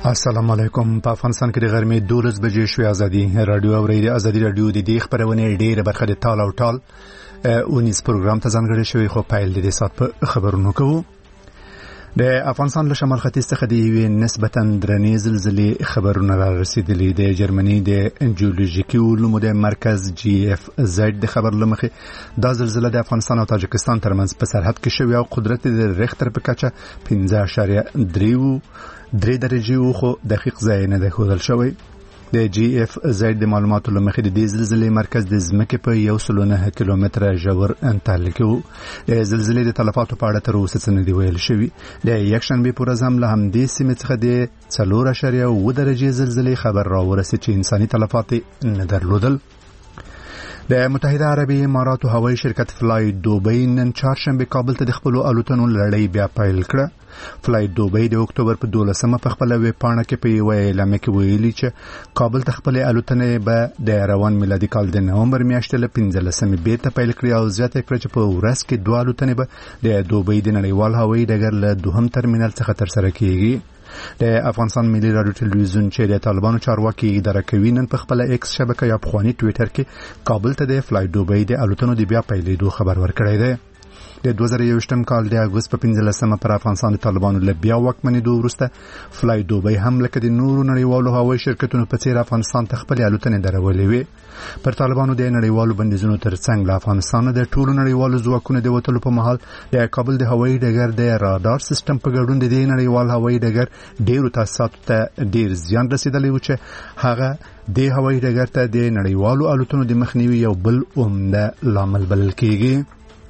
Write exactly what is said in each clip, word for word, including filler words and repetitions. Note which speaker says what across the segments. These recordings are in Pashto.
Speaker 1: السلام علیکم. په افغانستان کې د غرمې دولس بجې شوې. ازادي رادیو او ریډیو ازادي رادیو د دې خبرونه ډېره برخه د ټال او ټال اونیس پروګرام ته ځانګړی شوی، خو پایل د سات په خبرونو کوو. د افغانستان له شمال ختیځ څخه د یوې نسبتاً درنې زلزلې خبرونه را رسیدلي. د جرمني د جیولوژیکي علومو د مرکز جی اف زد د خبر لمخې دا زلزله د افغانستان او تاجکستان ترمنځ په سرحد کې شوې او قدرت د ریختر په کچه پنځه اعشاریه درې درې درجې وو، خو دقیق ځای نه ده ښودل شوی. د جی اف زد د معلوماتو لمخې د دې زلزلې مرکز د ځمکې په یو سل او نهه کیلومتره ژور انتقال کې وو. د زلزلې د تلفاتو په اړه تر اوسه څه نه دي ویل شوي. د یکشنبې په ورځ هم له همدې سیمې څخه د څلور اعشاریه اووه درجې زلزلې خبر راورسېد چې انساني تلفات نه درلودل. د متحده عربي اماراتو هوایي شرکت فلای دوبۍ نن چهارشنبه کابل ته د خپلو الوتنو لړۍ بیا پیل کړه. فلای دوبۍ د اکتوبر په دولسمه په خپله ویبپاڼه کې په یوه اعلامیه کې ویلي چې کابل ته خپلې الوتنې به د روان میلادي کال د نومبر میاشتې له پنځلسمې بیرته پیل کړي او زیاته کړه چې په ورځ کې دوه الوتنې به د دوبۍ د نړیوال هوایي ډګر له دوهم ترمینل څخه ترسره کیږي. د افغانستان ملي رادیو ټلویزیون چې د طالبانو چارواکي اداره کوي نن په خپل ایکس شبکه یا پخواني ټویټر کې کابل ته د فلای دوبۍ د الوتنو د بیا پیلېدو خبر ورکړی دی. د دوه زره یوویشتم کال د اګوست په پنځلسمه پر افغانستان د طالبانو له بیا واکمنېدو وروسته فلای دوبۍ هم لکه د نورو نړیوالو هوایي شرکتونو په څیر افغانستان ته خپلې الوتنې درولې وې. پر طالبانو د نړیوالو بندیزونو ترڅنګ له افغانستان د ټولو نړیوالو ځواکونو د وتلو په مهال د کابل د هوایي ډګر د رادار سیستم په ګډون د دې نړیوال هوایي ډګر ډېرو تاسیساتو ته ډېر زیان رسیدلی و چې هغه د هوایي ډګر ته د نړیوالو الوتنو د مخنیوي یو بل عمده لامل بلل کېږي.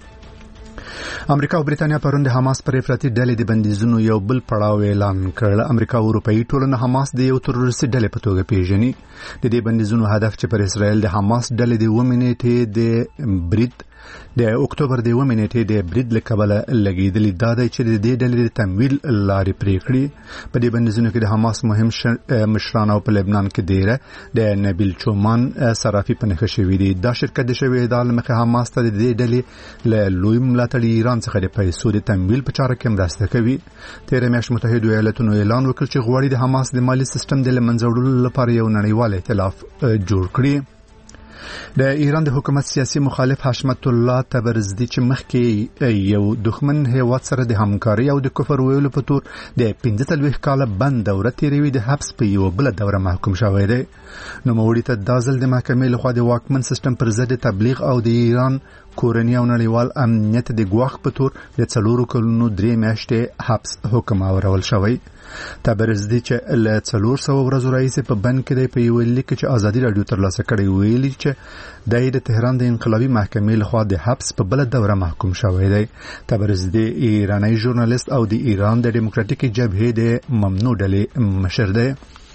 Speaker 1: امریکا او بریتانیا پرون د حماس پر افراطي ډلې د بندیزونو یو بل پړاو اعلان کړ. امریکا او اروپאי ټولنه حماس د یو تروریستي ډلې په توګه پیژني. د دې بندیزونو هدف چې پر اسرائیل د حماس ډلې د اووه نیټې د برید د اکتوبر د اووه نیټې د برید له کبله لګېدلي دا دی چې د دې ډلې د تمویل لارې پرې کړي. په دې بندیزونو کې د حماس مهم مشران او په لبنان کې دیره د نبیل چومان صرافي په نښه شوي دي. دا شرکت د شوې ادعا له مخې حماس ته د دې ډلې له لوی ملاتړي ایران څخه د پیسو د تمویل په چاره کې مرسته کوي. تېره میاشت متحدو ایالتونو اعلان وکړ چې غواړي د حماس د مالي سیستم د له منځه وړلو لپاره یو نړیوال ائتلاف جوړ کړي. د ایران د حکومت سیاسي مخالف حشمت الله تبرزدی چې مخکې یو دښمن هیواد سره د همکاري او د کفر ویلو په تور د پنځه څلوېښت کاله بند دوره تیروي د حبس په یوه بله دوره محکوم شوی دی. نوموړي ته دا ځل د محکمې لخوا د واکمن سیستم پر ضد تبلیغ او د ایران کورنی او نړیوال امنیت د ګواښ په تور د څلورو کلونو درې میاشتې حبس حکم اورول شوی. تبرزدی چې له څلور سوه ورځو راهیسې په بند کې دی په یوه لیک کې چې ازادي راډیو ترلاسه کړی ویلي چې دی د تهران د انقلابي محکمې لخوا د حبس په بله دوره محکوم شوی دی. تبرزدی ایرانی ژورنالیست او د ایران د ډیموکراتیکي جبهې د ممنوع ډلې مشر دی.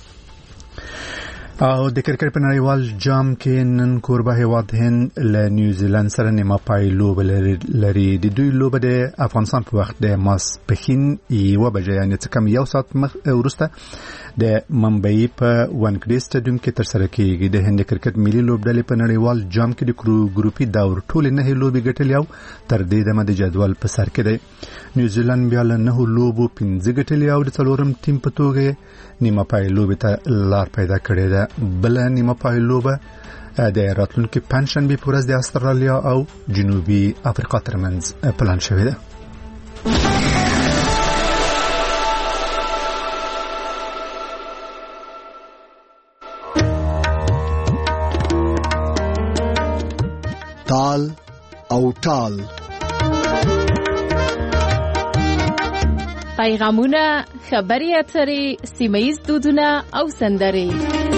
Speaker 1: او د کرکټ په نړیوال جام کې نن کوربه هیواد هند له نیوزیلند سره نیمه پای لوبه لري. د دوی لوبه د افغانستان په وخت د ماسپښین یوه بجې یعنې څه کم یو ساعت وروسته د ممبئی په وانکډې سټیډیوم کې ترسره کیږي. د هند کرکټ ملي لوبډلې په نړیوال جام کې د ګروپي دور ټولې نهې لوبې ګټلې او تر دې دمه د جدول په سر کې دی. نیوزیلند بیا له نهو لوبو پنځه ګټلې او د څلورم ټیم په توګه نیمه پای لوبې ته لار پیدا کړې ده. بله نیمه پای لوبه د راتلونکي پنجشنبې په ورځ د استرالیا او جنوبي افریقا ترمنځ پلان شوې ده.
Speaker 2: تال او ټال
Speaker 3: پیغامونه، خبري اترې، سیمه‌ییز دودونه او سندرې.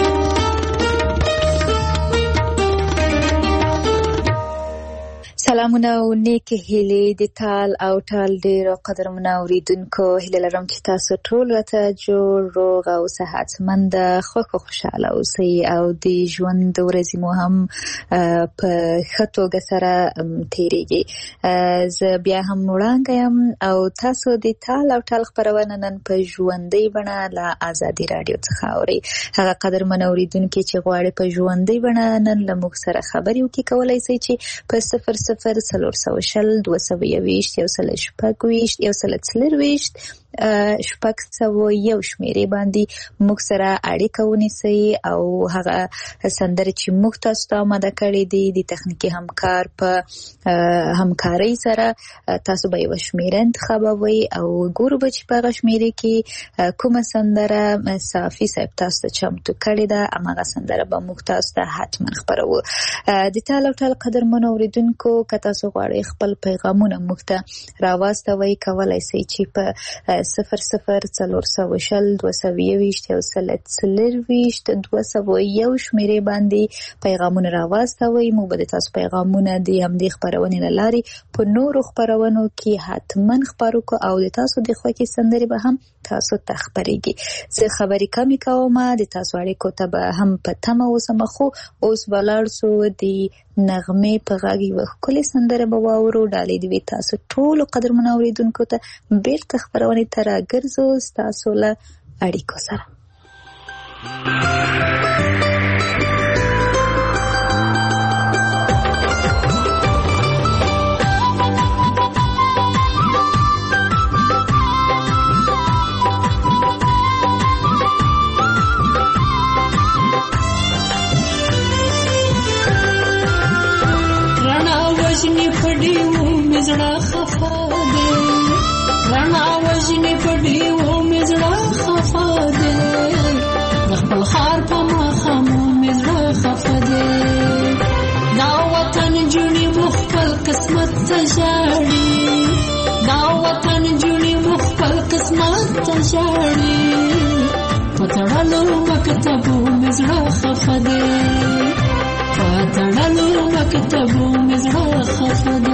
Speaker 4: سلامونه او نیک هیلې د تال او ټال ډېرو قدرمنو اوریدونکو. هیله لرم چې تاسو ټول ورته جوړ، روغ او صحتمند، خوښ او خوشحاله اوسئ او د ژوند ورځې مو هم په ښه توګه سره تېرېږي. زه بیا هم وړاندې یم او تاسو د تال او ټال خپرونه نن په ژوندۍ بڼه له ازادي راډیو څخه اورئ. هغه قدرمن اوریدونکي چې غواړي په ژوندۍ بڼه نن له موږ سره خبرې وکړي کولی شئ چې په صفر صفر څلور سوه شل دوه سوه یوویشت یو سل شپږ ویشت یو سل څلور ویشت شپږ سوه یو شمیرې باندې موږ سره اړیکه ونیسئ او هغه سندرې چې موږ تاسو ته آماده کړې دي د تخنیکي همکار په همکارۍ سره تاسو به یو شمیره انتخابوي او ګورو به چې په هغه شمیرې کې کومه سندره صافي صاحب تاسو ته چمتو کړې ده هماغه سندره به موږ تاسو ته حتما خپروو. د ټال او ټال قدرمنو اوریدونکو که تاسو غواړئ خپل پیغامونه موږ ته راواستوئ کولی شئ چې په صفر صفر څلور سوه شل دوه سوه یوویشت یو سل څلرویشت دوه سوه یو شمیرې باندې پیغامونه راواستوئ. موږ به د تاسو پیغامونه د همدې خپرونې له لارې په نورو خپرونو کې حتما خپرو کو او د تاسو د خوښې سندرې به هم تاسو ته خپرېږي. زه خبرې کمې کوم د تاسو اړیکو ته به هم په تمه اوسم خو اوس به لاړ شو د نغمې په غږ یوه ښکلې سندره به واورو. ډالۍ دې وي تاسو ټولو قدرمنو اورېدونکو ته بیرته خپرونې ته راګرځو ستاسو له اړیکو سره.
Speaker 2: وجنی پڑی وہ مزڑا خفا دے رنا وجنی پڑی وہ مزڑا خفا دے خپل خار په مخامو مزړه خفا دے دا وطن جونی مخفل قسمت تجاړي دا وطن جونی مخفل قسمت تجاړي پتړلو مکتبو مزړه خفا دے پتړلو مکتبو مزړه خفا دے.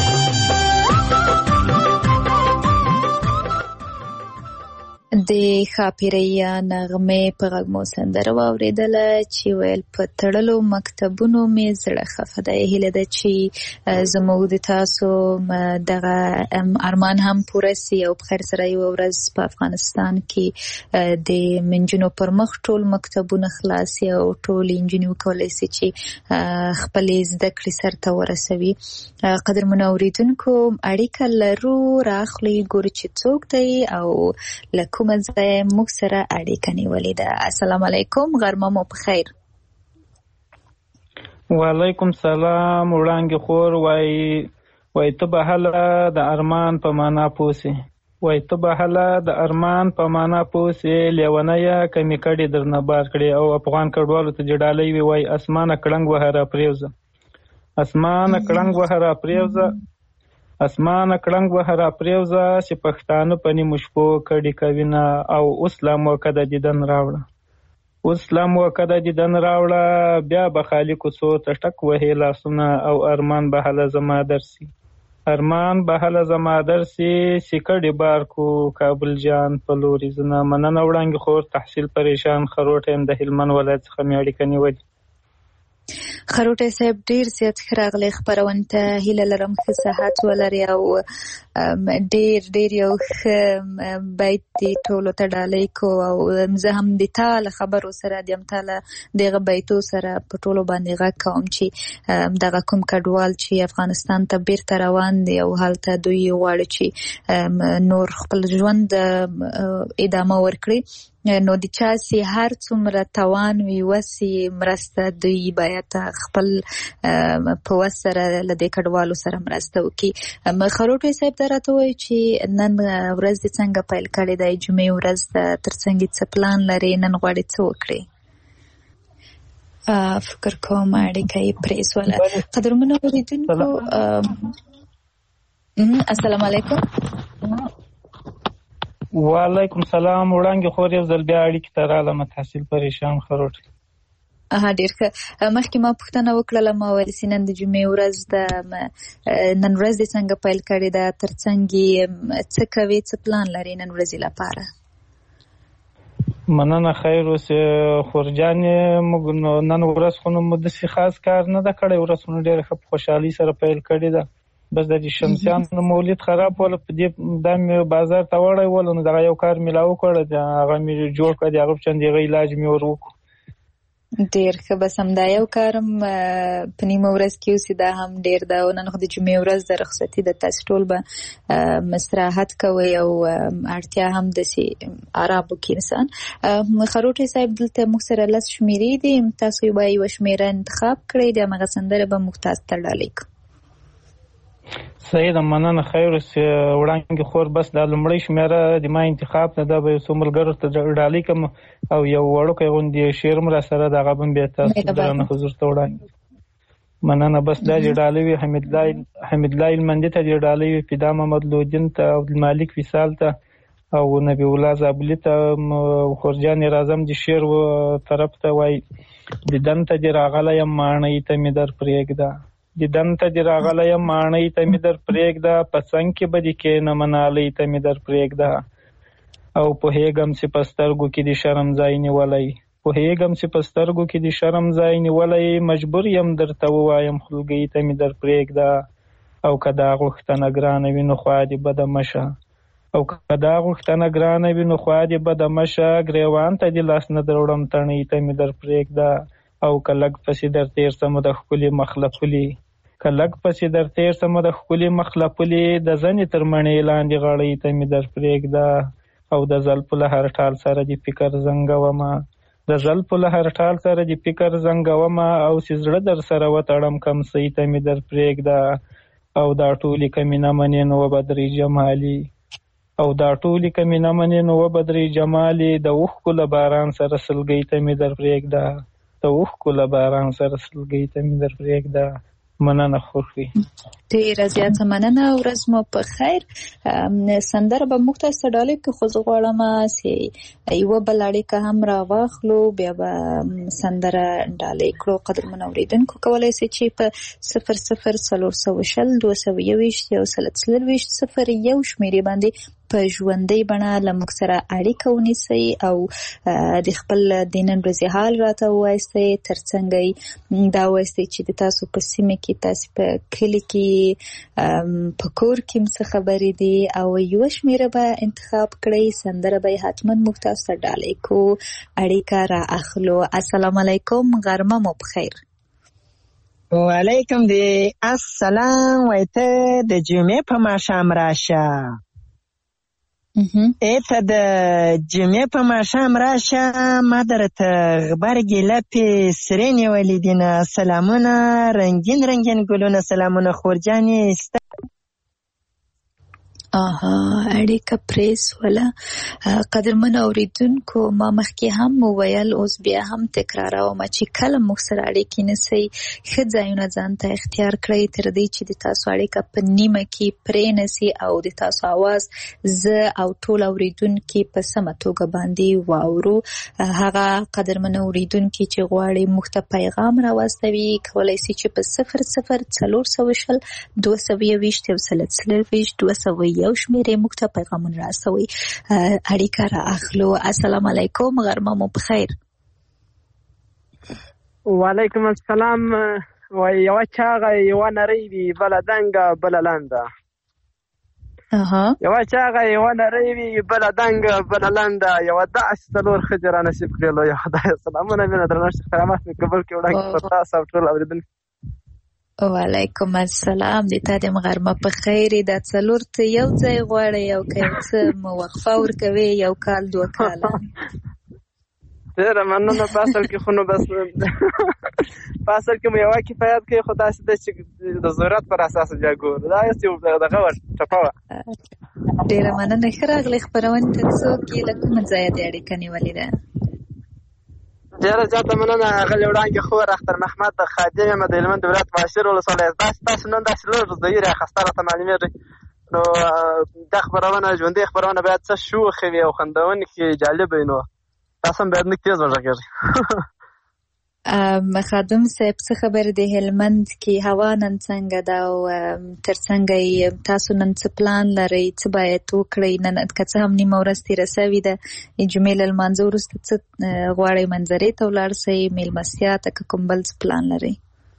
Speaker 4: د ښاپیرۍ نغمې په غږ مو سندره واورېدله چې ویل په تړلو مکتبونو مې زړه خفه دی. هیله ده چې زموږ د تاسو دغه ارمان هم پوره سي او په خیر سره یوه ورځ په افغانستان کې د نجونو پر مخ ټول مکتبونه خلاص سي او ټولې نجونې وکولی سي چې خپلې زده کړې سرته ورسوي. قدرمنو اورېدونکو اړیکه لرو، راخلئ ګورو چې څوک دی او له کومه ځایه موږ سره اړیکه نیولې ده. السلام علیکم، غرمه مو په خیر.
Speaker 5: وعلیکم سلام. وړانګې خور وایي وایي ته به هله د ارمان په معنا پوسې وایي ته به هله د ارمان په معنا پوسې لیونیه کمې کړې درنه بار کړې. او افغان کډوالو ته جډالۍ وي وایي اسمانه کړنګ وهه را پرېوځه اسمانه کړنګ وهه را پرېوځه اسمانه کړنګ وهه را پرېوځه چې پښتانه په نیمو شپو کډې کوینه. او اوس لا موقع د دیدن راوړه اوس لا موقع د دیدن راوړه بیا به خالي کوڅو ته ټک وهې لاسونه. او ارمان به هله زما درسي ارمان به هله زما درسي چې کډې بار کو کابل جان په لوري زنه. مننه وړانګې خور، تحصیل پریشان خروټ یم د هلمند ولایت څخه مې اړیکه نیولې.
Speaker 4: خروټی صاحب ډیر زیات ښه راغلی، خپرونې ته هیله لرم ښه صحت ولري او ډیر ډیر یو ښه بیت دې ټولو ته ډالۍ کو. او زه هم د تا له خبرو سره د همتا له دغه بیتو سره په ټولو باندې غږ کوم چې دغه کوم کډوال چې افغانستان ته بیرته روان دي او هلته دوی غواړي چې نور خپل ژوند ادامه ورکړي، نو د چا سي هر څومره توان وي وسي مرسته دوی باید خپل په وس سره له دې کډوالو سره مرسته وکړي. خروټی صاحب دا راته وایي چې نن ورځ دې څنګه پیل کړې ده، جمعې ورځ ده، تر څنګ څه پلان لرې، نن غواړې څه وکړې؟ فکر کوم اړیکه یې پرېښوله. قدرمنو اورېدونکو السلام علیکم.
Speaker 5: وعلیکم سلام. وړانګې خور یو ځل بیا اړیکې ته رالم، تحصیل پریشان خروټی.
Speaker 4: ها ډیر ښه. مخکې ما پوښتنه وکړله، ما ویل چې نن د جمعې ورځ ده، نن ورځ دې څنګه پیل کړې ده، تر څنګ یې څه کوې، څه پلان لرې نن ورځې لپاره؟
Speaker 5: مننه خیر اوسې خورجانې. موږ نن ورځ خو نو داسې خاص کار نه ده کړی، ورځ خو نو ډېره ښه په خوشحالۍ سره پیل کړې ده. بس د دې شمسیانو مولید خراب وله، په دې دا مې بازار ته وړی وله، نو دغه یو کار مې لا وکړه، هغه مې جوړ کړه، د هغه په شان د هغه علاج مې ور وکړو.
Speaker 4: ډیر ښه. بس همدا یو کارم په نیمه ورځ کې اوسي، دا هم ډیر ده. او نن خو د جمعې ورځ د رخصتي ده، تاسو ټول به استراحت کوئ او اړتیا هم داسې آرام وکړي انسان. خروټی صاحب دلته موږ سره لس شمېرې دي، تاسو به یوه شمېره انتخاب کړئ، د همغه سندره به موږ تاسو ته ډالۍ کړو.
Speaker 5: صحیح ده، مننه خیر اوسې وړانګې خور. بس دا لومړۍ شمېره د ما انتخاب نه ده، به یو څو ملګرو ته ډالۍ کړم او یو وړوکی غوندې شعر م را سره د هغه به م بیا تاسو درنه حضور ته وړاندې. مننه. بس دا دې ډالۍ وي حمیدالله هلمندي ته دې ډالۍ وي، فدا محمد لودین ته، عبدالمالک وصال ته او نبی الله زابلي ته. خورجانې راځم د شعر طرف ته. وایي دیدن ته دې راغلی یم ماڼۍ ته مې در پرېږده دیدن ته دې راغلی یم ماڼۍ ته مې در پرېږده، په څنګ کې به دې کښېنه منالۍ ته مې در پرېږده. او پوهېږم چې په سترګو کې دې شرم ځای نیولی پوهېږم چې په سترګو کې دې شرم ځای نیولی، مجبور یم درته ووایم خولګۍ ته مې در پرېږده. او که دا غوښتنه ګرانه وي نو خوا دې بده مشه او که دا غوښتنه ګرانه وي نو خوا دې بده مشه، ګریوان ته دې لاس نه دروړم تڼۍ ته مې در پرېږده. او که لږ پسې در تېر سمه د ښکلې مخ له پولې که لږ پسې در تېر سمه د ښکلې مخ له پولې، د زنې تر مڼې لاندې غاړۍ ته مې در پرېږده. او د زلفو له هر ټال سره دې فکر زنګومه د زلفو له هر ټال سره دې فکر زنګومه، او چې زړه در سره وتړم کمسۍ ته مې در پرېږده. او دا ټولې که مې نه منې نو وبدرې جمالي او دا ټولې که مې نه منې نو وبدرې جمالي، د اوښکو له باران سره سلګۍ ته مې در پرېږده د اوښکو له باران سره سلګۍ ته مې در پرېږده. مننه خوښ وي.
Speaker 4: ډېره زیاته مننه، ورځ مو په خیر. سندره به موږ تاسو ته ډالۍ کړو، خو زه غواړم چې یوه بله اړیکه هم راواخلو، بیا به سندره ډالۍ کړو. قدرمنو اورېدونکو کولی شئ چې په صفر صفر څلور سوه شل دوه سوه یوویشت یو سل څلرویشت صفر یو شمېرې باندې په ژوندۍ بڼه له موږ سره اړیکه ونیسئ او د خپل د نن ورځې حال راته ووایاستئ، ترڅنګ دا ووایاستئ چې د تاسو په سیمه کې، تاسو په کلي کې، په کور کې څه خبرې دي او یوه شمېره به انتخاب کړئ. سندره به حتما موږ تاسو ته ډالۍ کو، اړیکه را اخلو. السلام علیکم، غرمه مو بخیر.
Speaker 6: وعلیکم دی السلام، وای ته د جمعې په ماښام راشه، ایته د جمعې په ماښام راشه، ما درته غبرګې لپې سرې نیولې دینه. سلامونه رنګین رنګین ګلونه، سلامونه خورجانې ستا.
Speaker 4: آها، اړیکه پریس ولا. قدرمن اوریدونکو، ما مخکې هم وویل، اوس بیا هم تکراروم چې کله موږ سره اړیکې نیسئ، ښه ځایونه ځان ته اختیار کړئ تر دې چې د تاسو اړیکه په نیمه کې پرې نسي او د تاسو اواز زه او ټول اوریدونکي په سمه توګه باندې واورو. هغه قدرمن اوریدونکي چې غواړي موږ ته پیغام راواستوي، کولی سي چې په صفر صفر څلور سوه شل دوه سوه یوویشت یو سل څلرویشت دوه سوه یو شمېرې موږ ته پیغامونه راسوي. اړیکه را اخلو. السلام علیکم، غرمه مو بخیر.
Speaker 7: وعلیکم السلام. وای یوه چاغه یوه نرۍ وي، بله دنګه بله لنده. یوه چاغه یوه نرۍ وي، بله دنګه بله لنده. یوه داسې څلور ښځې را نصیب کړې لویه خدایه. سلامونه، مینه، درنښت، احترامات مې قبول کړي وړاندې پر تاسو او ټول اورېدونکي.
Speaker 4: وعلیکم السلام، د تا د غرمه په خیر. دا څلور ته یو ځای غواړئ او که یو څه مو وقفه ورکوي، یو کال دوه کاله؟
Speaker 7: ډېره مننه. په اصل کې خو نو بس په اصل کې مو یوه کفایت کوي، خو داسې ده چې د ضرورت پر اساس بیا ګورو. دا یو دغه وه ټپه وه.
Speaker 4: ډېره مننه. ښه راغلئ خپرونې ته. څوک یې له کومه ځایه د اړیکه نیولې ده؟
Speaker 7: ډېره زیاته مننه. اغلې وړاندې خور اختر محمد د خادم یم، د هلمند ولایت معاشر ولسوالۍ. داسې تاسو نن داسې لږ زهیر اخیسته راته معلومېږي. نو دا خپرونه ژوندۍ خپرونه باید څه شوخې وي او خندونکې جالبه وي. نو تاسو هم باید لږ تېز وغږېږئ.
Speaker 4: خادم صاحب، څه خبر د هلمند کې هوا نن څنګه ده او ترڅنګ تاسو نن څه پلان لرئ، څه باید وکړئ؟ نن که څه هم نیمه ورځ تېره سوې ده، جمعې له لمانځه وروسته څه غواړئ؟ منظرې ته ولاړ شئ، میلمستیا ته، که کوم بل څه پلان لرئ؟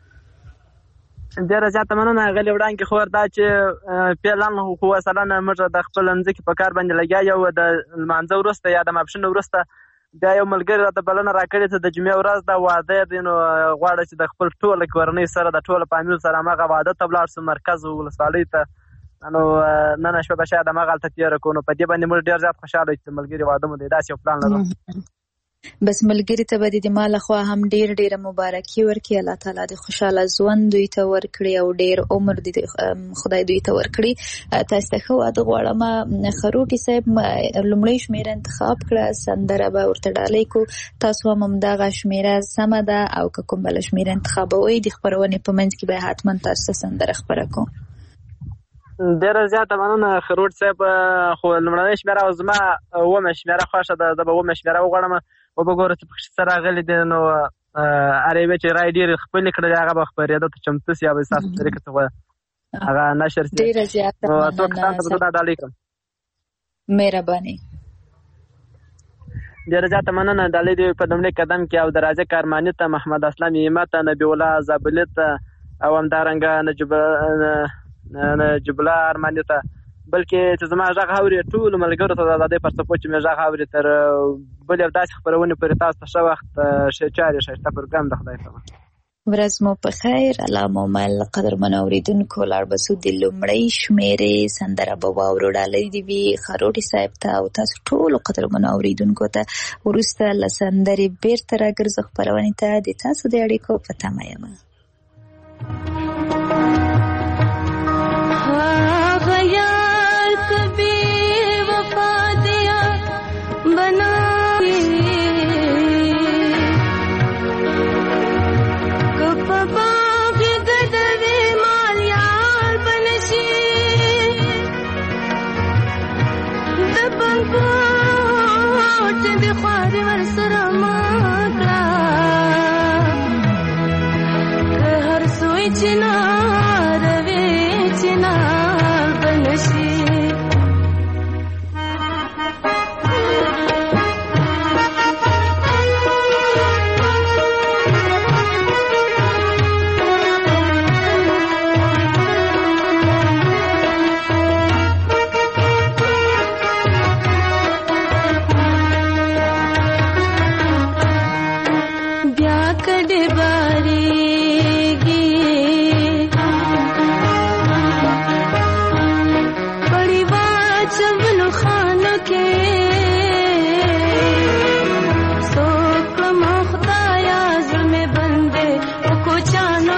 Speaker 7: ډېره زیاته مننه. هغلې وړاندې خور دا چې فعلا خو مثلا موږ د خپل ځمکې په کار باندې لګیا یو، د لمانځه وروسته یا د ماپښین وروسته بیا یو ملګري راته بلنه راکړې ته د جمعې ورځ ده، واده دی. نو غواړه چې د خپل ټوله کورنۍ سره، د ټوله فامیل سره هماغه واده ته ولاړ شو، مرکز ولسوالۍ ته. نو نن شپه به شاید هماغه هلته تېره کړو. نو په دې باندې موږ ډېر زیات خوشحاله یو چې ملګري واده مو دی. داسې یو پلان لرو.
Speaker 4: بس ملګري ته به د ما لخوا هم ډېر ډېره مبارکي ورکړي. الله تعالی د خوشحاله ژوند دوی ته ورکړي او ډېر عمر د خدای دوی ته ورکړي. تاسو ته ښه واده غواړم. خروټي صاحب لومړۍ شمېره انتخاب کړه، سندره به ورته ډالۍ کو. تاسو هم همدغه شمېره سمه ده او که کوم بله شمېره انتخابوئ، د خپرونې په منځ کې به حتما تاسو ته سندره خپره کوم.
Speaker 7: ډېره زیاته مننه خروټ صاحب. خو لومړنۍ شمېره او زما اومه شمېره خوښه ده. زه به اومه شمېره وغواړم. وبګوره چې پکې څه راغلي دي. نو هر یوې چې رایې ډېرې خپلې کړلې، هغه به خپرېده ته چمتو سي، یا به ستاسو په طریقه څه هغه نشر سي.
Speaker 4: ډېره زیاته
Speaker 7: مننه. څو کسانو ته به زه دا ډالۍ کړم.
Speaker 4: مهرباني.
Speaker 7: ډېره زیاته مننه. ډالۍ دې په لومړي قدم کې او د رازق ارماني ته، محمد اسلام ایمه ته، نبي الله زابلي ته او همدارنګه نجیب نجیب الله ارماني ته، بلکې چې زما غږ اوري ټولو ملګرو ته د ازادۍ پر څپو چې مې غږ اوري، تر بلې او داسې خپرونې پورې تاسو ته ښه وخت، ښې چارې، ښایسته پروګرام د خدای په امان.
Speaker 4: ورځ مو په خیر. الله مومل. قدرمن اوریدونکو، لاړ بسو د لومړۍ شمېرې سندره به واورو. ډالۍ دې وي خروټي صاحب ته او تاسو ټولو قدرمن اوریدونکو ته. وروسته له سندرې بېرته راګرځو خپرونې ته. د تاسو د اړیکو په تمه یم.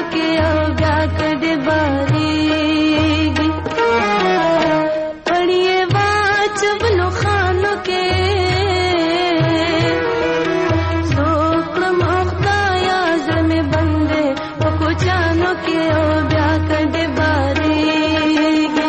Speaker 2: کې او بیا کډې باریږي پړې واچولو خانو کې څوکړم خدایا زړه مې بندې په کوچانو کې او بیا کډې باریږي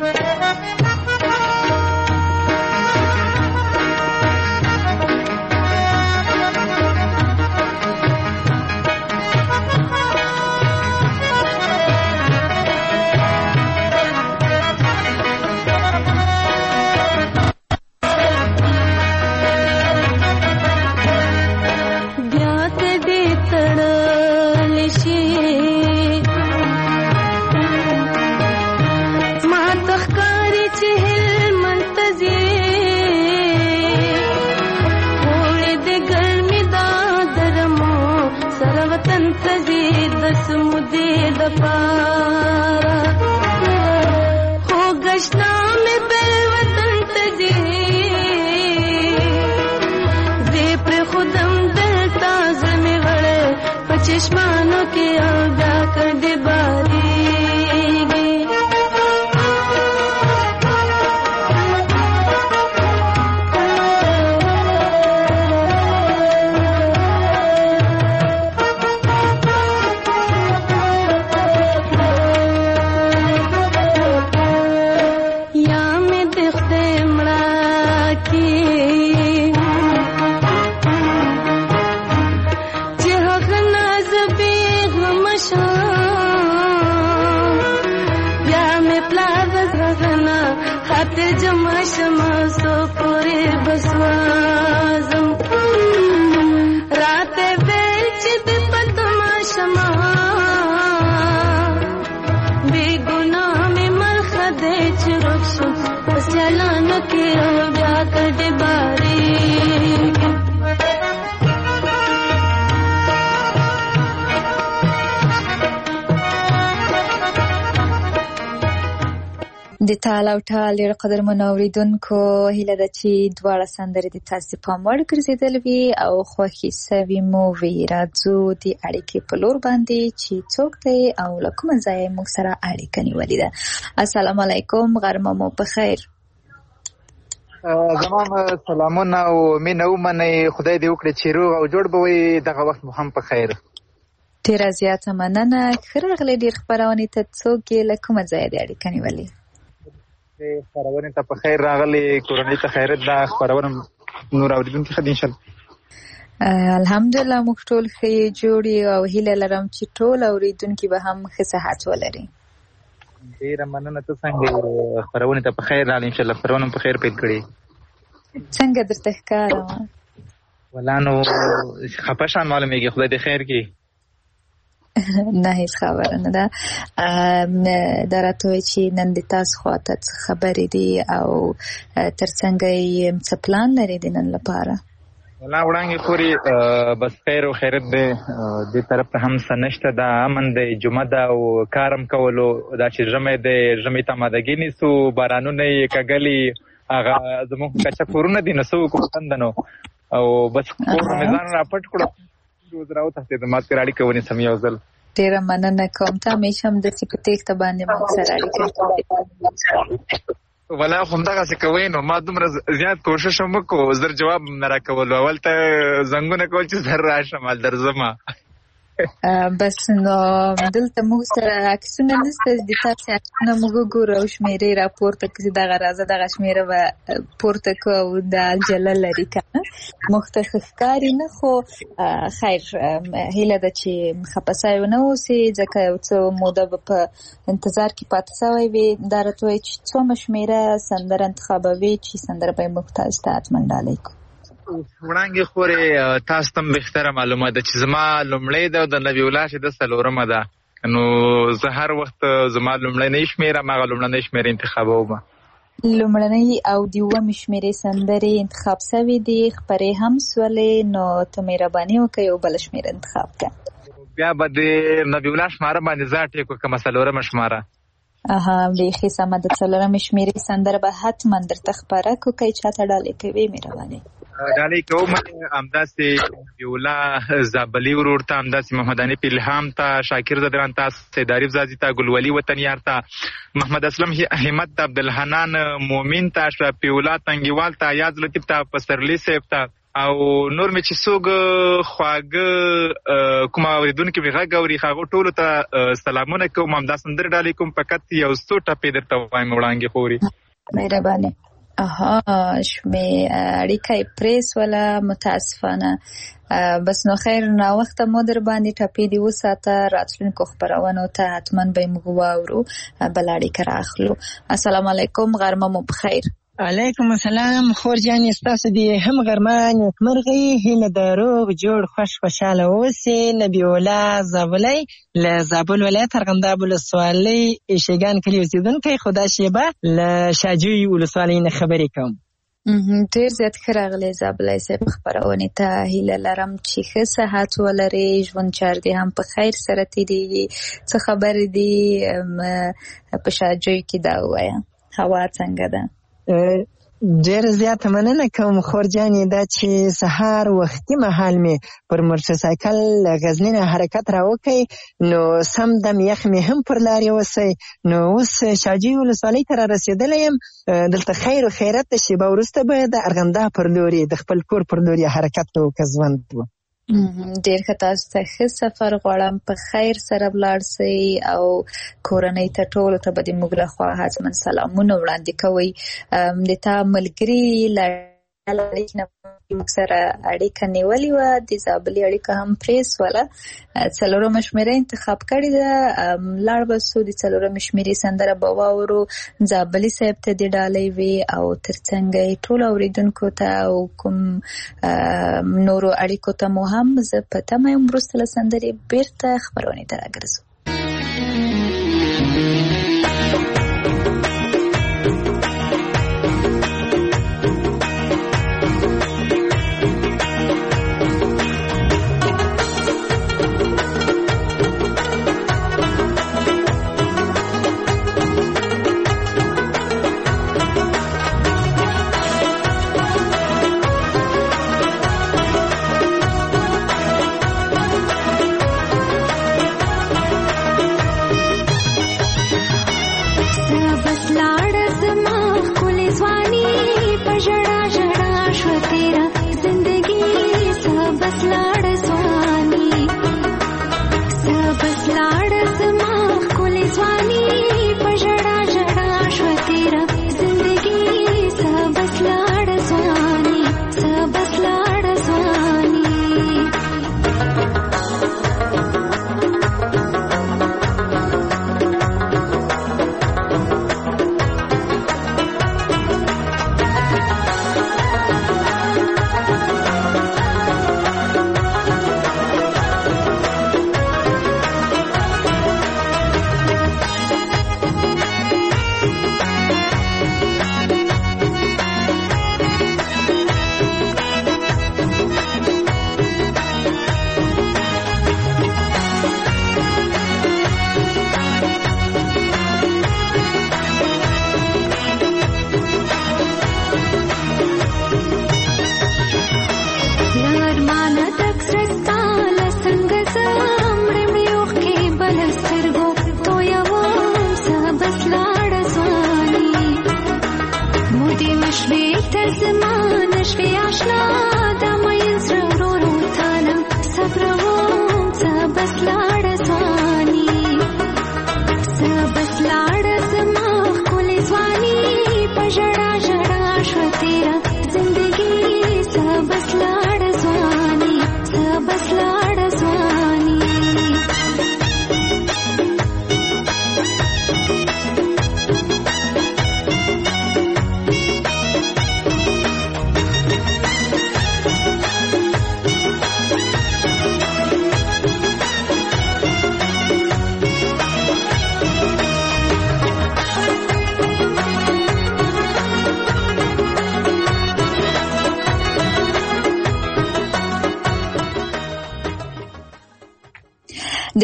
Speaker 2: پارا ہو گشنا میں بل وطن تجی دے پر خودم دلتا زمی وڑے پچشمانوں کے آگا کر دے باری
Speaker 4: د تال او ټال ډېر قدرمنو اورېدونکو هیله ده چې دواړه سندرې د تاسې پام وړ ګرځېدل وي او خوښې سوي مو وي. راځو د اړیکې په لور باندې چې څوک دی او له کومه ځایه موږ سره اړیکه نیولې ده. السلام علیکم، غرمه مو په خیر.
Speaker 8: زما سلامونه او مینه ومنئ، خدای دې وکړي چې روغ او جوړ به وي، دغه وخت مو هم په خیر.
Speaker 4: ډېره زیاته مننه. ښه راغلی ډېر خپرونې ته. څوک یې له کومه ځایه د اړیکه نیولې؟
Speaker 8: خپرونې ته په خیر راغلی، کورنۍ ته خیرت ده. خپرونه نور اورېدونکي ښه دي انشاءالله.
Speaker 4: الحمدلله موږ ټول ښه جوړ یو او هیله لرم چې ټول اورېدونکي به هم ښه صحت ولري.
Speaker 8: ډېره مننه. ته څنګه خپرونې ته په خیر راغلی؟ انشاءالله خپرونه په خیر پیل کړې.
Speaker 4: څنګه درته ښکاره وه؟
Speaker 8: والله نو خفه شان معلومېږي، خدای دې خیر کړي.
Speaker 4: نه هیڅ خبره نه ده. دا راته وایي چې نن د تاسو خواته څه خبرې دي او تر څنګه یې څه پلان لري د نن لپاره؟
Speaker 8: والله وړاندې پورې بس خیر او خیرت دی، دې طرف ته هم څه نشته، دا امن دی، جمعه ده او کارم کولو. دا چې ژمی دی، ژمي ته مادګي نیسو، بارانونه یې کږلي، هغه زموږ کچه کورونه دي، نو څه وکړو څنډه او بس کور مې ځان راپټ کړو، روز راوتښتېدم، ما ترې اړیکه ونیسم یو ځل.
Speaker 4: ډېره مننه کوم. ته همیشه همداسې په تېښته باندې موږ سره اړیکه کوې.
Speaker 8: والله خو همدغسې کوئ، نو ما دومره زیات کوشش هم وکړو، زر جواب نه راکولو. اول ته زنګونه کول چې زر راشم، هل درځمه.
Speaker 4: بس نو دلته موږ سره عکسونه نشته، د تاسې عکسونه موږ وګورو او شمېرې راپورته کړي، دغه راځه دغه شمېره به پورته کړو او دا جله لري که نه موږ ته ښه ښکاري نه. خو خیر هیله ده چې خفه سوی ونه اوسې، ځکه یو څه موده به په انتظار کې پاتې سوی وي. دا راته وایي چې څومره شمېره سندره انتخابوي چې سندره به یې موږ تاسو ته حتما ډالۍ کړو.
Speaker 8: وړاندې خورې تاسو ته هم بهتره معلومه ده چې زما لومړی ده او د نبي الله چې ده څلورمه ده، نو زه هر وخت زما لومړنۍ شمېره هماغه لومړنۍ شمېره انتخابوم.
Speaker 4: لومړنۍ او د اوومې شمېرې سندرې انتخاب سوي دي، خپرې هم سولې، نو ته مهرباني وکړه یو بله شمېره انتخاب کړه.
Speaker 8: بیا به د نبي الله شماره باندې زه ټیک وکړم، څلورمه شماره.
Speaker 4: اها بیخي سمه ده. څلورمې شمېرې سندره به حتما درته خپره کړو، که یې چاته ډالۍ کوې مهرباني.
Speaker 8: ډالۍ کوم همداسې ویولا زابلي ورور ته، همداسې محمد حنیف الهام ته، شاکر زدران ته، سید عارف زازي ته، ګلولي وطنیار ته، محمد اسلم همت ته، عبدالحنان مومن ته، اشرف ویولا تنګیوال ته، یاد لطیف ته، پسرلی صاحب ته او نور مې چې څوک خواږه کوم اورېدونکي مې غږ اوري هغو ټولو ته سلامونه کوم. همدا سندرې ډالۍ کوم، فقط یو څو ټپې درته وایم وړانګې خوري.
Speaker 4: مهرباني. آها شمې اړیکه پریس ولا متاسفانه بس نو خیر نا وخت مو در باندې ټپې دی وساته، راتلونکو خبرونو ته حتما به موږ واورو، بل اړیکه راخلو. السلام علیکم، غرمه مو بخیر.
Speaker 6: علیکم السلام خور جانې، ستاسو دې هم غرمه نیکمرغي، هیله د روغ جوړ خوش خوشحاله اوسئ. نبی الله زابلی له زابل ولایت ارغنداب ولسوالۍ شیګان کلي اوسېدونکی، خو دا شیبه له شاجوی ولسوالۍ نه خبرې کوم.
Speaker 4: ډېر زیات ښه راغلی زابلی صاحب، خپرونې ته هیله لرم چې ښه صحت ولرئ، ژوند چار دې هم په خیر سره تېرېږي. څه خبرې دي په شاجوی کې دا ووایه، هوا څنګه ده؟
Speaker 6: ډېر زیاته مننه کوم خور جانې، دا چې سهار وختي مهال مې پر موټرسایکل غزني نه حرکت راوکړی، نو سم دم یخ مې هم پر لارې وسی، نو اوس شاجوی ولسوالۍ ته را رسېدلی یم. دلته خیر و خیرت د شیبه وروسته به د ارغنداب پر لوري د خپل کور پر لوري حرکت وکړه ژوند و.
Speaker 4: ډېر ښه، تاسو ته ښه سفر غواړم، په خیر سره ولاړ سئ او کورنۍ ته ټولو ته به د موږ لخوا حتما سلامونه وړاندې کوئ. د تا ملګري له موږ سره اړیکه نیولې وه، د زابلي اړیکه هم پریس وله، څلورمه شمېره انتخاب کړې ده. لاړ به سو د څلورمې شمېرې سندره به واورو، زابلي صاحب ته دې ډالۍ وي او ترڅنګ یې ټولو اورېدونکو ته او کوم نورو اړیکو ته مو هم زه په تمه یم. وروسته له سندرې بېرته خپرونې ته راګرځو.